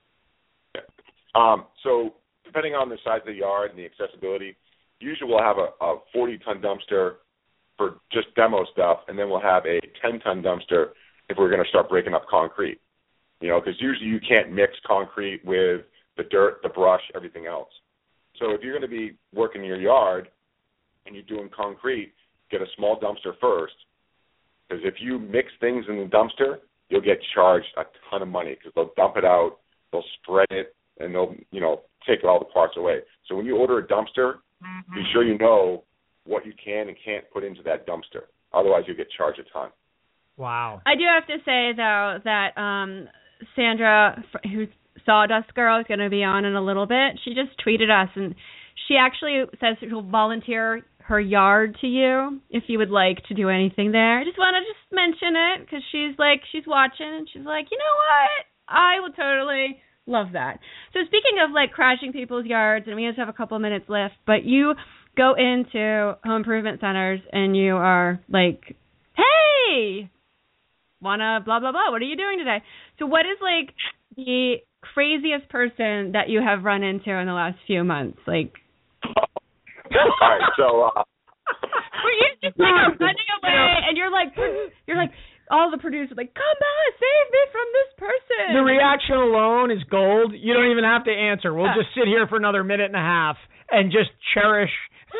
Um, so depending on the size of the yard and the accessibility, usually we'll have a, a forty-ton dumpster for just demo stuff, and then we'll have a ten-ton dumpster if we're going to start breaking up concrete. You know, because usually you can't mix concrete with the dirt, the brush, everything else. So if you're going to be working in your yard and you're doing concrete, get a small dumpster first, because if you mix things in the dumpster, you'll get charged a ton of money because they'll dump it out, they'll spread it, and they'll, you know, take all the parts away. So when you order a dumpster, be sure you know what you can and can't put into that dumpster. Otherwise, you'll get charged a ton. Wow. I do have to say, though, that um, Sandra, f- who's Sawdust Girl, is going to be on in a little bit. She just tweeted us, and she actually says she'll volunteer her yard to you if you would like to do anything there. I just want to just mention it because she's like, she's watching, and she's like, you know what? I will totally love that. So speaking of like crashing people's yards, and we just have a couple minutes left, but you go into home improvement centers and you are like, hey, wanna blah, blah, blah. What are you doing today? So what is like the craziest person that you have run into in the last few months? Like, All right, so uh, were you just like are running away and you're like, you're like, all the producers are like, come on, save me from this person. The reaction alone is gold. You don't even have to answer. We'll just sit here for another minute and a half and just cherish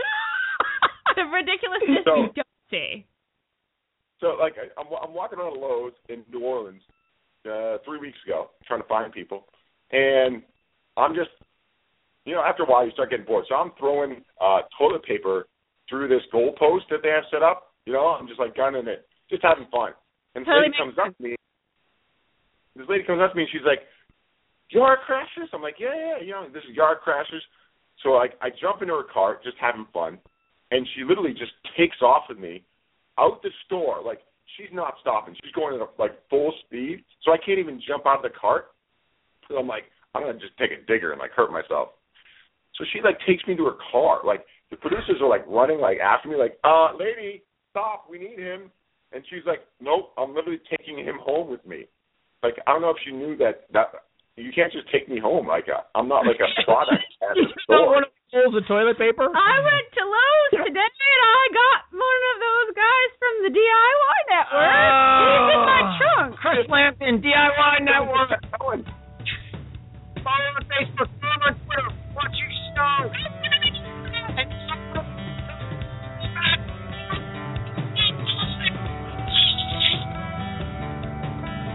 the ridiculousness So- you don't see. So, like, I, I'm, I'm walking around Lowe's in New Orleans uh, three weeks ago, trying to find people, and I'm just, you know, after a while you start getting bored. So I'm throwing uh, toilet paper through this goalpost that they have set up. You know, I'm just like gunning it, just having fun. And this Totally lady comes up to me. This lady comes up to me and she's like, "Yard Crashers?" I'm like, "Yeah, yeah, you know, this is Yard Crashers." So I, I jump into her cart, just having fun, and she literally just takes off with me out the store. Like, she's not stopping. She's going at, like, full speed, so I can't even jump out of the cart. So I'm like, I'm going to just take a digger and, like, hurt myself. So she, like, takes me to her car. Like, the producers are, like, running, like, after me, like, uh, lady, stop, we need him. And she's like, nope, I'm literally taking him home with me. Like, I don't know if she knew that, that you can't just take me home. Like, uh, I'm not, like, a product at the store. rolls of toilet paper? I went to Lowe's today and I got one of those guys from the D I Y Network. He's in my trunk. Chris Lampton, D I Y Network. Follow on Facebook, follow on Twitter, watch you snow.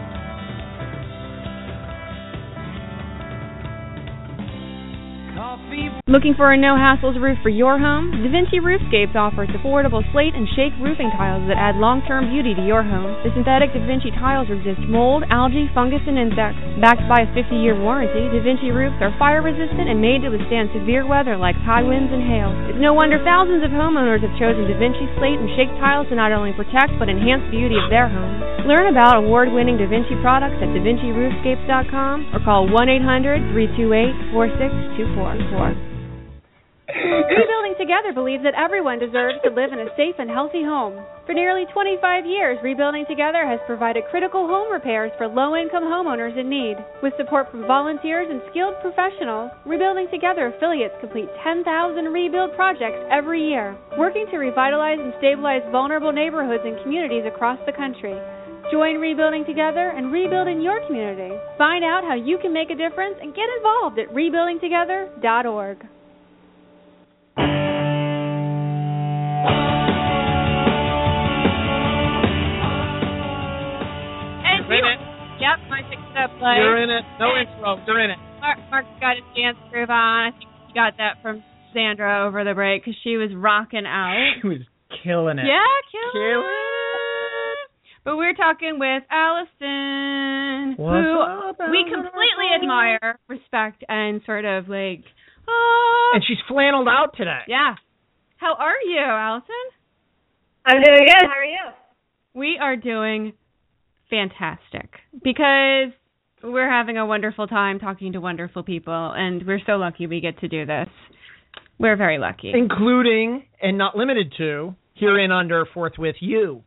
Coffee Looking for a no-hassles roof for your home? DaVinci Roofscapes offers affordable slate and shake roofing tiles that add long-term beauty to your home. The synthetic DaVinci tiles resist mold, algae, fungus, and insects. Backed by a fifty-year warranty, DaVinci roofs are fire-resistant and made to withstand severe weather like high winds and hail. It's no wonder thousands of homeowners have chosen DaVinci slate and shake tiles to not only protect but enhance the beauty of their homes. Learn about award-winning DaVinci products at Da Vinci Roofscapes dot com or call one eight hundred, three two eight, four six two four four. Rebuilding Together believes that everyone deserves to live in a safe and healthy home. For nearly twenty-five years, Rebuilding Together has provided critical home repairs for low-income homeowners in need. With support from volunteers and skilled professionals, Rebuilding Together affiliates complete ten thousand rebuild projects every year, working to revitalize and stabilize vulnerable neighborhoods and communities across the country. Join Rebuilding Together and rebuild in your community. Find out how you can make a difference and get involved at rebuilding together dot org. You're in it. Yep, my fixed up play. You're in it. No intro. You're in it. Mark, Mark's got his dance groove on. I think he got that from Sandra over the break because she was rocking out. She was killing it. Yeah, killing, Killing it. But we're talking with Allison, What's who up, we Allison? completely admire, respect, and sort of like, oh. And she's flanneled out today. Yeah. How are you, Allison? I'm doing good. How are you? We are doing fantastic because we're having a wonderful time talking to wonderful people, and we're so lucky we get to do this. We're very lucky. Including, and not limited to, herein under forthwith you.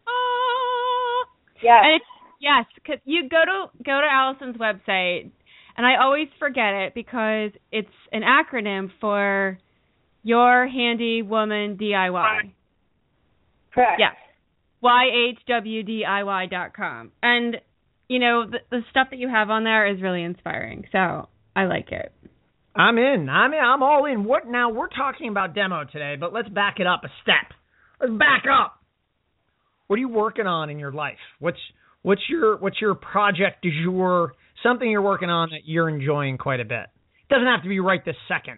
Oh. Yes. And it's, yes, cause you go to go to Allison's website, and I always forget it because it's an acronym for Your Handy Woman D I Y. Correct. Yes. Y H W D I Y dot com. And, you know, the, the stuff that you have on there is really inspiring. So I like it. I'm in. I'm in. I'm all in. What now? We're talking about demo today, but let's back it up a step. Let's back up. What are you working on in your life? What's what's your what's your project du jour? Something you're working on that you're enjoying quite a bit. It doesn't have to be right this second.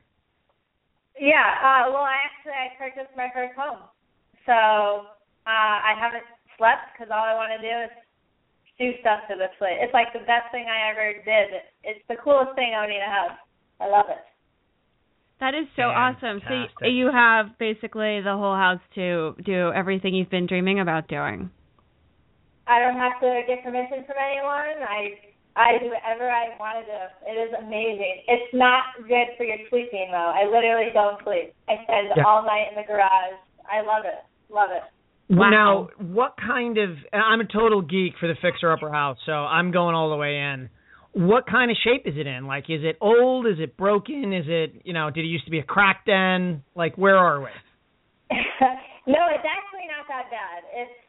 Yeah. Uh, well, I actually I purchased my first home, so uh, I haven't slept because all I want to do is do stuff to this place. It's like the best thing I ever did. It's the coolest thing owning a house. I love it. That is so awesome. So Fantastic. you have basically the whole house to do everything you've been dreaming about doing. I don't have to get permission from anyone. I I do whatever I want to do. It is amazing. It's not good for your sleeping, though. I literally don't sleep. I spend Yeah. all night in the garage. I love it. Love it. Wow. Now, what kind of? and I'm a total geek for the Fixer Upper House, so I'm going all the way in. What kind of shape is it in? Like, is it old? Is it broken? Is it, you know, did it used to be a crack den? Like, where are we? No, it's actually not that bad. It's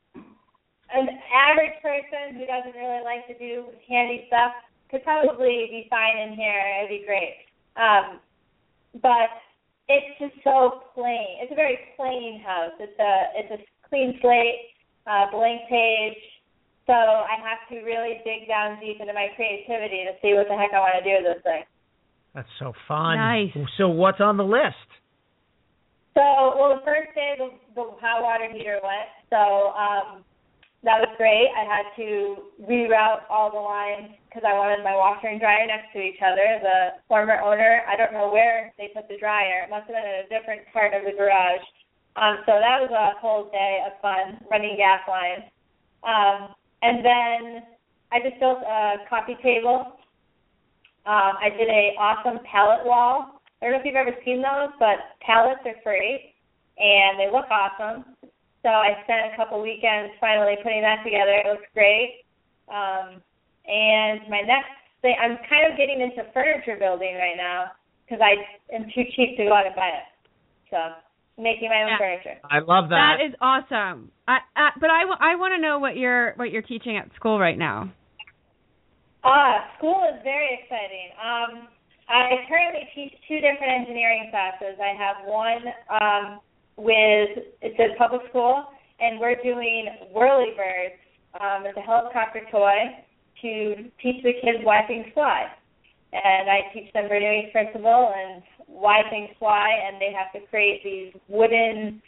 an average person who doesn't really like to do handy stuff could probably be fine in here. It'd be great. Um, but it's just so plain. It's a very plain house. It's a it's a clean slate, uh, blank page. So I have to really dig down deep into my creativity to see what the heck I want to do with this thing. That's so fun. Nice. So what's on the list? So, well, the first day the, the hot water heater went, so um, that was great. I had to reroute all the lines because I wanted my washer and dryer next to each other. The former owner, I don't know where they put the dryer. It must have been in a different part of the garage. Um, so that was a whole day of fun, running gas lines. Um, and then I just built a coffee table. Um, I did a awesome pallet wall. I don't know if you've ever seen those, but pallets are free, and they look awesome. So I spent a couple weekends finally putting that together. It looks great. Um, and my next thing, I'm kind of getting into furniture building right now because I am too cheap to go out and buy it. So making my own Yeah. furniture. I love that. That is awesome. I, I but I, w- I want to know what you're what you're teaching at school right now. Ah, school is very exciting. Um, I currently teach two different engineering classes. I have one um, with, it's a public school, and we're doing whirlybirds. Um, it's a helicopter toy to teach the kids why things fly. And I teach them Bernoulli's principle and why things fly, and they have to create these wooden,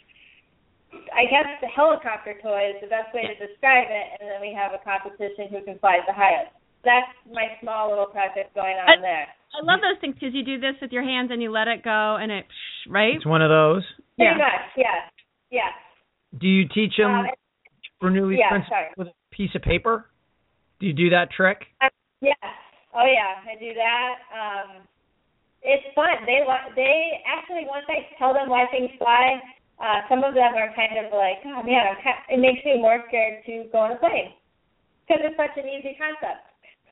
I guess, the helicopter toys, the best way to describe it, and then we have a competition who can fly the highest. That's my small little project going on I, there. I love those things because you do this with your hands and you let it go, and it, right? It's one of those? Pretty yeah. much, yeah. Yeah. Do you teach them um, Bernoulli's yeah, principle sorry. with a piece of paper? Do you do that trick? Uh, yeah. Oh, yeah, I do that. Um, it's fun. They they actually, once I tell them why things fly, uh, some of them are kind of like, oh, man, I'm kind of, it makes me more scared to go on a plane because it's such an easy concept.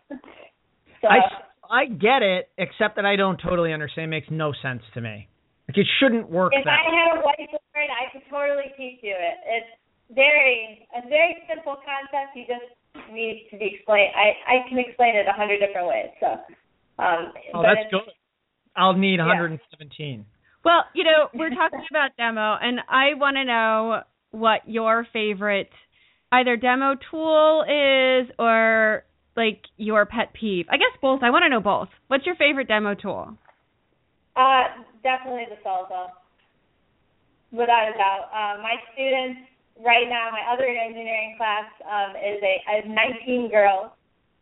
so, I, I get it, except that I don't totally understand. It makes no sense to me. Like, it shouldn't work if that I way. had a whiteboard, I could totally teach you it. It's very a very simple concept. You just need to be explained. I, I can explain it a hundred different ways. So, um, oh, but that's good. I'll need one hundred seventeen. Yeah. Well, you know, we're talking about demo, and I want to know what your favorite either demo tool is or like your pet peeve. I guess both. I want to know both. What's your favorite demo tool? Uh, definitely the Salsa, without a doubt. Uh, my students right now, my other engineering class um, is a, a nineteen girls,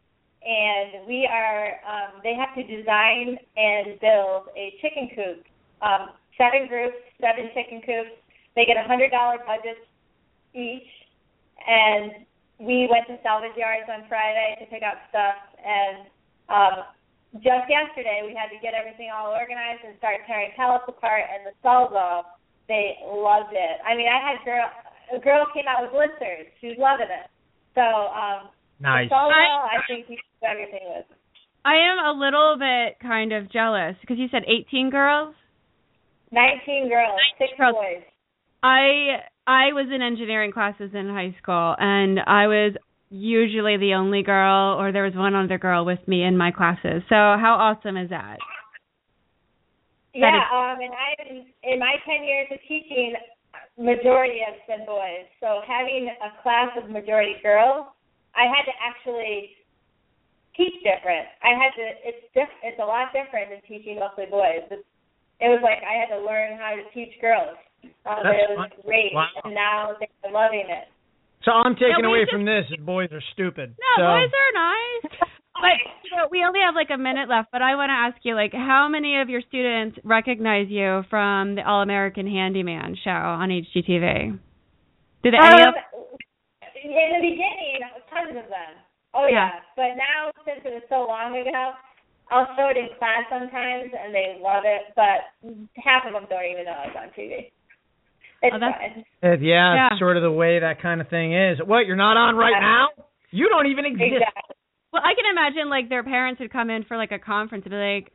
and we are. Um, they have to design and build a chicken coop. Um, seven groups, seven chicken coops. They get a hundred dollar budgets each, and we went to salvage yards on Friday to pick up stuff, and um, just yesterday we had to get everything all organized and start tearing pallets apart, and the Salsa, they loved it. I mean, I had a girl, a girl came out with blisters. She was loving it. So, um, nice. the Salsa, I, I think you should do everything with. I am a little bit kind of jealous because you said eighteen girls? nineteen girls, six girls. boys. I I was in engineering classes in high school, and I was usually the only girl, or there was one other girl with me in my classes. So how awesome is that? Yeah, that is- um, and I in my ten years of teaching, majority have been boys. So having a class of majority girls, I had to actually teach different. I had to. It's diff- It's a lot different than teaching mostly boys. It's, it was like I had to learn how to teach girls. Um, That's it was fun. great, Wow. and now they're loving it. So I'm taking Yeah, we away just- from this is boys are stupid. No, so. boys are nice. But you know, we only have like a minute left, but I want to ask you, like, how many of your students recognize you from the All American Handyman show on H G T V? Do they? Um, Any of- in the beginning, tons of them. Oh Yeah. yeah, but now since it was so long ago, I'll show it in class sometimes, and they love it. But half of them don't even know it's on T V. It's Oh, that's- fine. Uh, yeah, Yeah. it's sort of the way that kind of thing is. What, you're not on right Yeah. now? You don't even exist. Exactly. well, I can imagine like their parents would come in for like a conference and be like,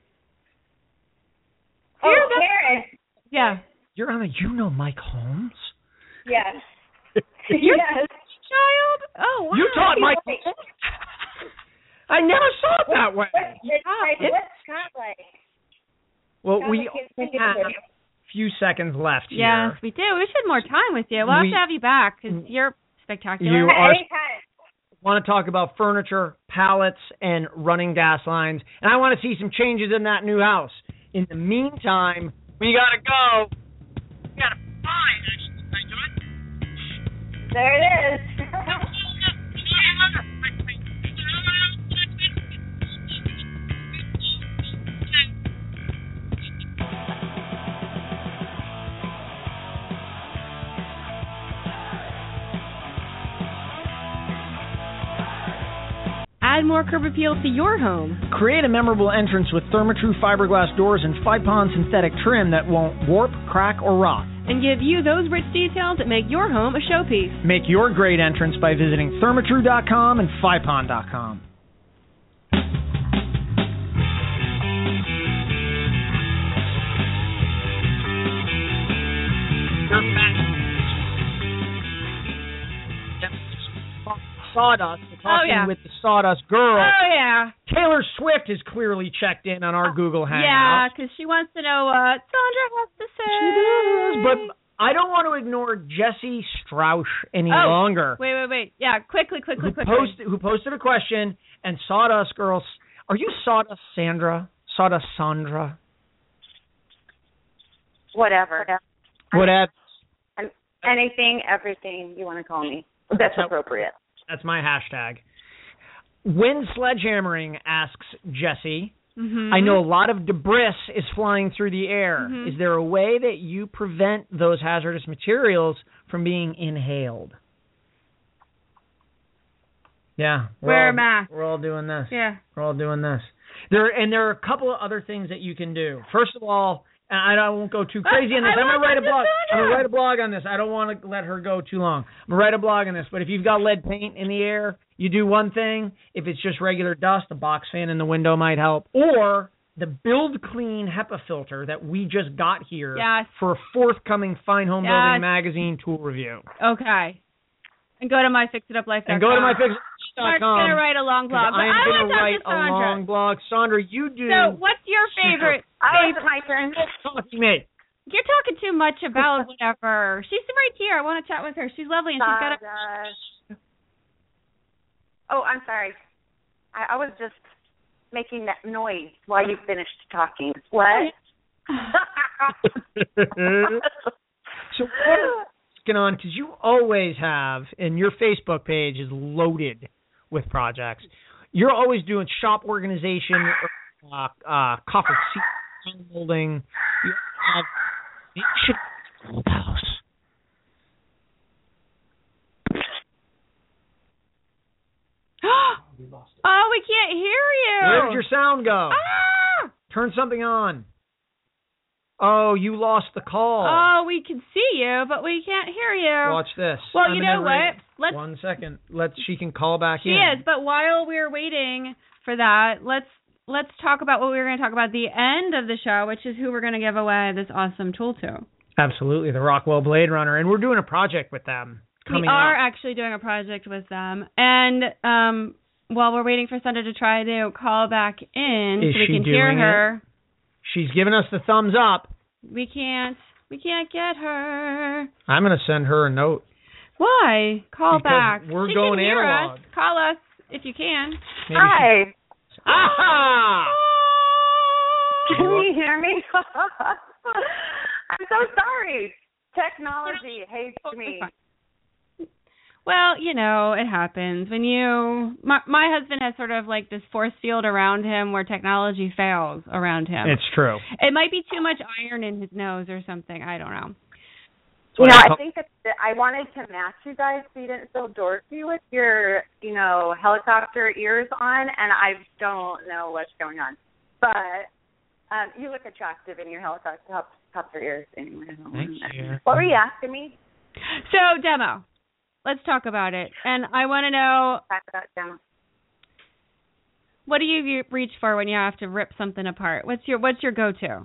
Oh, Here's a- Karen. "Yeah, You're on a, you know Mike Holmes? Yes. You're yes. child. Oh, wow. You taught Mike Right. Holmes? I never saw it that way. What, it's like, It- what's Scott like? Well, Scott we like his have computer. a few seconds left Yes, here. we do. We should have more time with you. We'll We- have to have you back because you're spectacular. You are- Anytime. Want to talk about furniture, pallets, and running gas lines. And I want to see some changes in that new house. In the meantime, we got to go. We got to fly, actually. There it is. Add more curb appeal to your home. Create a memorable entrance with Therma-Tru fiberglass doors and Fipon synthetic trim that won't warp, crack, or rot. And give you those rich details that make your home a showpiece. Make your great entrance by visiting Thermatru dot com and Fipon dot com. Sawdust. We're talking Oh, yeah. with the Sawdust girl. Oh, yeah. Taylor Swift is clearly checked in on our Google Hangout. Yeah, because she wants to know what Sandra has to say. She does, but I don't want to ignore Jesse Strausch any Oh, longer. Wait, wait, wait. Yeah, quickly, quickly, who quickly. posted who posted a question, and Sawdust Girls, are you Sawdust Sandra? Sawdust Sandra? whatever. Whatever. I'm, anything, everything you want to call me. That's appropriate. That's my hashtag. When sledgehammering, asks Jesse, Mm-hmm. I know a lot of debris is flying through the air. Mm-hmm. Is there a way that you prevent those hazardous materials from being inhaled? Yeah. Wear all, a mask. We're all doing this. Yeah. We're all doing this. There and there are a couple of other things that you can do. First of all, and I, I won't go too crazy on this. I I'm going to write a blog. I'm going to Sandra. write a blog on this. I don't want to let her go too long. I'm going to write a blog on this. But if you've got lead paint in the air, you do one thing. If it's just regular dust, a box fan in the window might help. Or the Build Clean HEPA filter that we just got here Yes. for a forthcoming Fine Home Yes. Building Magazine tool review. Okay. And go to my fix it up life dot com. And go to my fix it up life dot com. Mark's going to write a long blog. But I am I going want to to write talk to a Sandra. long blog. Sandra, you do. So what's your favorite? Oh, is favorite it my turn? Talking me. You're talking too much about whatever. She's right here. I want to chat with her. She's lovely, and she's got a... Uh, oh, I'm sorry. I, I was just making that noise while you finished talking. What? So what is going on? Because you always have, and your Facebook page is loaded with projects. You're always doing shop organization, uh, uh, copper seat molding. You have you should house. Oh, we can't hear you. Where did your sound go? Ah! Turn something on. Oh, you lost the call. Oh, we can see you, but we can't hear you. Watch this. Well, I'm you gonna know write- what? Let's. One second. Let's. She can call back She in. is, but while we're waiting for that, let's let's talk about what we were going to talk about at the end of the show, which is who we're going to give away this awesome tool to. Absolutely, the Rockwell Blade Runner, and we're doing a project with them coming We are up. actually doing a project with them, and um, while we're waiting for Sandra to try to call back in Is so we she can hear doing her, She's giving us the thumbs up. we can't we can't get her. I'm going to send her a note. Why? Call Because back. we're she going can hear analog. us. Call us if you can. Maybe Hi. She... Aha! Can you hear me? I'm so sorry. Technology hates me. Well, you know, it happens. When you, my, my husband has sort of like this force field around him where technology fails around him. It's true. It might be too much iron in his nose or something. I don't know. You know, I think that that I wanted to match you guys so you didn't feel dorky with your, you know, helicopter ears on, and I don't know what's going on. But um, you look attractive in your helicopter helicopter ears anyway. Thank you. What were you asking me? So, demo. Let's talk about it. And I want to know, Talk about demo. what do you reach for when you have to rip something apart? What's your What's your go-to?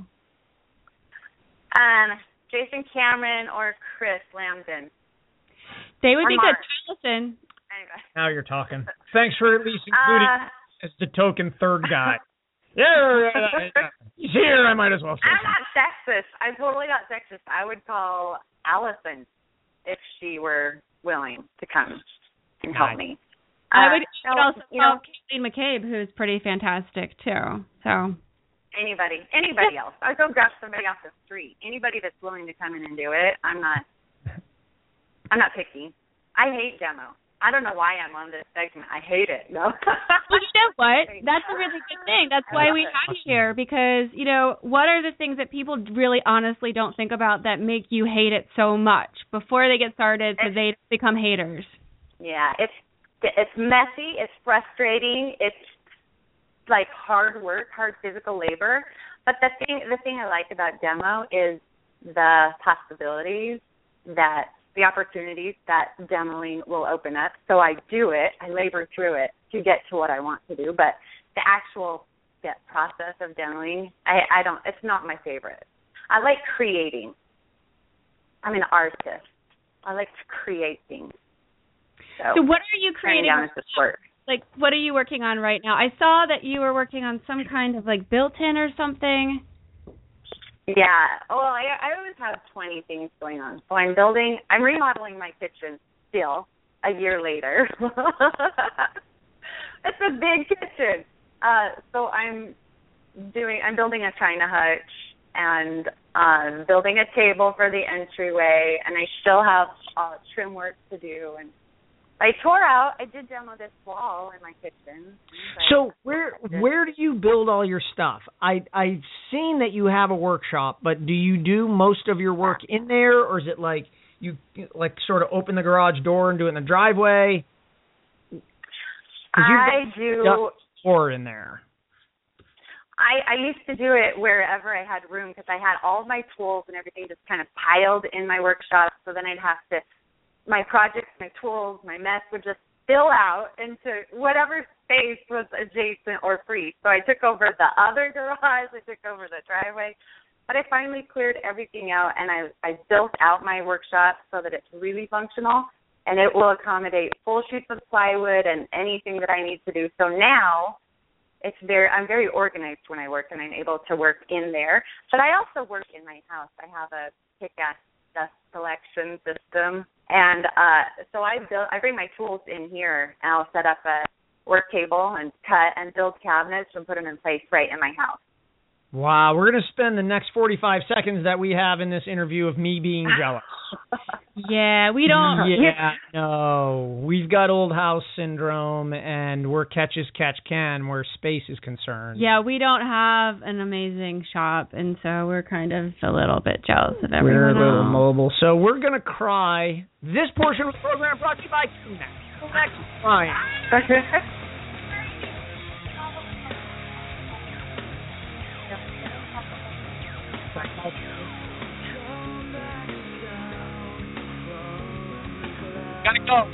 Um, Jason Cameron or Chris Lambden. They would Or be Mark. good. Listen. Anyway. Now you're talking. Thanks for at least including Uh, as the token third guy. Yeah, he's here. I might as well say I'm something. not sexist. I'm totally not sexist. I would call Allison if she were willing to come and help Nice. me. I Uh, would, so, I would also you know, call Kayleen McCabe, who's pretty fantastic, too. So. anybody, anybody else. I'll go grab somebody off the street. Anybody that's willing to come in and do it. I'm not. I'm not picky. I hate demo. I don't know why I'm on this segment. I hate it. No. Well, you know what? That's a really good thing. That's why we have you here, because, you know, what are the things that people really honestly don't think about that make you hate it so much before they get started so they become haters? Yeah, it's it's messy. It's frustrating. It's like hard work, hard physical labor. But the thing the thing I like about demo is the possibilities that the opportunities that demoing will open up. So I do it. I labor through it to get to what I want to do. But the actual that process of demoing, I, I don't. It's not my favorite. I like creating. I'm an artist. I like to create things. So, So what are you creating? down is the sport. Like, what are you working on right now? I saw that you were working on some kind of, like, built-in or something. Yeah. Well, I, I always have twenty things going on. So I'm building, I'm remodeling my kitchen still a year later. It's a big kitchen. Uh, so I'm doing, I'm building a china hutch and um, building a table for the entryway, and I still have uh, trim work to do. And I tore out. I did demo this wall in my kitchen. So where where do you build all your stuff? I I've seen that you have a workshop, but do you do most of your work in there, or is it like you like sort of open the garage door and do it in the driveway? I do. Or in there. I, I used to do it wherever I had room because I had all of my tools and everything just kind of piled in my workshop. So then I'd have to, my projects, my tools, my mess would just spill out into whatever space was adjacent or free. So I took over the other garage, I took over the driveway. But I finally cleared everything out, and I, I built out my workshop so that it's really functional, and it will accommodate full sheets of plywood and anything that I need to do. So now it's very, I'm very organized when I work, and I'm able to work in there. But I also work in my house. I have a kick-ass dust collection system, and uh, so I build, I bring my tools in here, and I'll set up a work table and cut and build cabinets and put them in place right in my house. Wow, we're going to spend the next forty-five seconds that we have in this interview of me being jealous. Yeah, we don't. Yeah, no. We've got old house syndrome, and we're catch as catch can where space is concerned. Yeah, we don't have an amazing shop, and so we're kind of a little bit jealous of everyone We're a little else. mobile. So we're going to cry. This portion of the program brought to you by Kleenex. Kleenex is crying. Gotta go.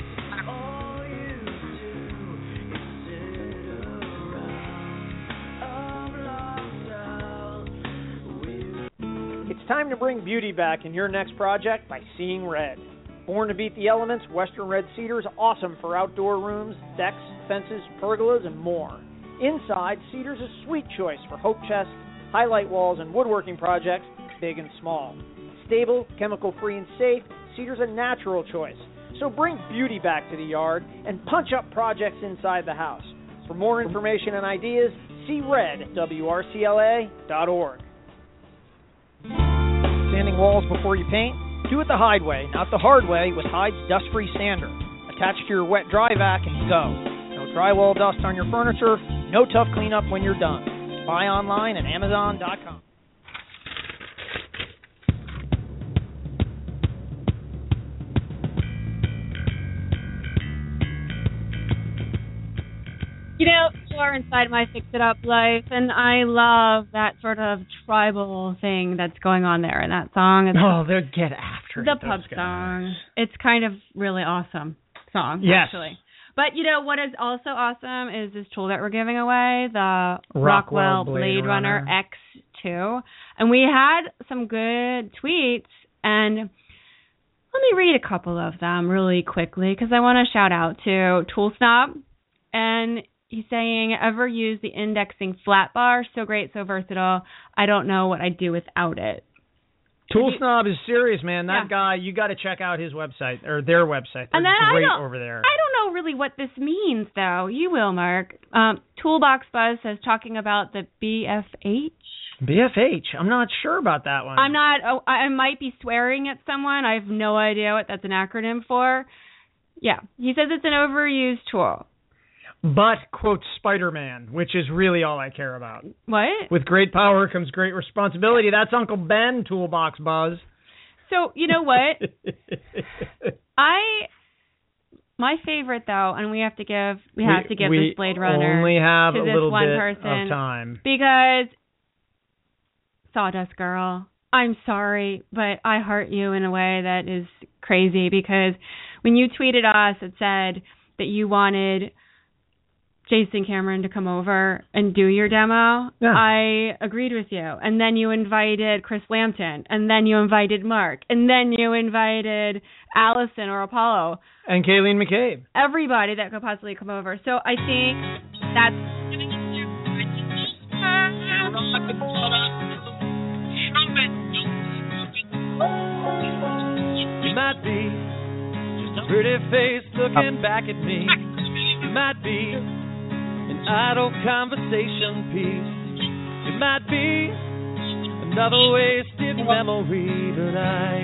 It's time to bring beauty back in your next project by Seeing Red. Born to beat the elements, Western Red Cedar is awesome for outdoor rooms, decks, fences, pergolas, and more. Inside, Cedar's a sweet choice for hope chests, highlight walls, and woodworking projects, big and small. Stable, chemical-free, and safe, Cedar's a natural choice. So bring beauty back to the yard and punch up projects inside the house. For more information and ideas, see red at W R C L A dot org. Sanding walls before you paint? Do it the Hyde way, not the hard way, with Hyde's dust-free sander. Attach to your wet-dry vac and go. No drywall dust on your furniture, no tough cleanup when you're done. Buy online at Amazon dot com. You know, you are inside my Fix It Up life, and I love that sort of tribal thing that's going on there in that song. It's oh, they'll get after it. The pub guys. Song. It's kind of really awesome song, yes. actually. But, you know, what is also awesome is this tool that we're giving away, the Rockwell, Rockwell Blade, Blade Runner. Runner X two. And we had some good tweets, and let me read a couple of them really quickly because I want to shout out to Tool Snob. And he's saying, ever use the indexing flat bar? So great, so versatile. I don't know what I'd do without it. Tool Snob is serious, man. That yeah. guy, you got to check out his website, or their website. They're and then great I over there. I don't know really what this means, though. You will, Mark. Um, Toolbox Buzz says, talking about the B F H. B F H. I'm not sure about that one. I'm not. Oh, I might be swearing at someone. I have no idea what that's an acronym for. Yeah. He says it's an overused tool. But, quote, Spider-Man, which is really all I care about. What? With great power comes great responsibility. That's Uncle Ben, Toolbox Buzz. So, you know what? I, my favorite, though, and we have to give, we have we, to give we this Blade Runner only have to a this little one bit person of time. Because, Sawdust Girl, I'm sorry, but I heart you in a way that is crazy because when you tweeted us, it said that you wanted Jason Cameron to come over and do your demo, yeah. I agreed with you. And then you invited Chris Lampton, and then you invited Mark, and then you invited Allison or Apollo. And Kayleen McCabe. Everybody that could possibly come over. So I think that's... You might be just a pretty face looking back at me. You might be an idle conversation piece. You might be another wasted memory, but I,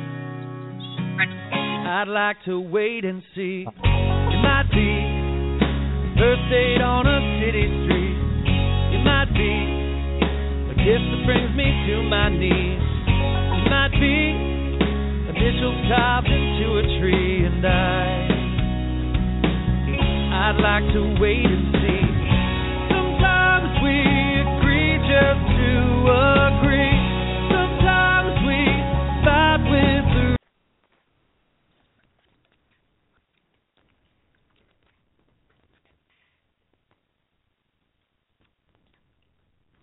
I'd like to wait and see. It might be first date on a city street. It might be a kiss that brings me to my knees. It might be initials carved into a tree, and I, I'd like to wait and see.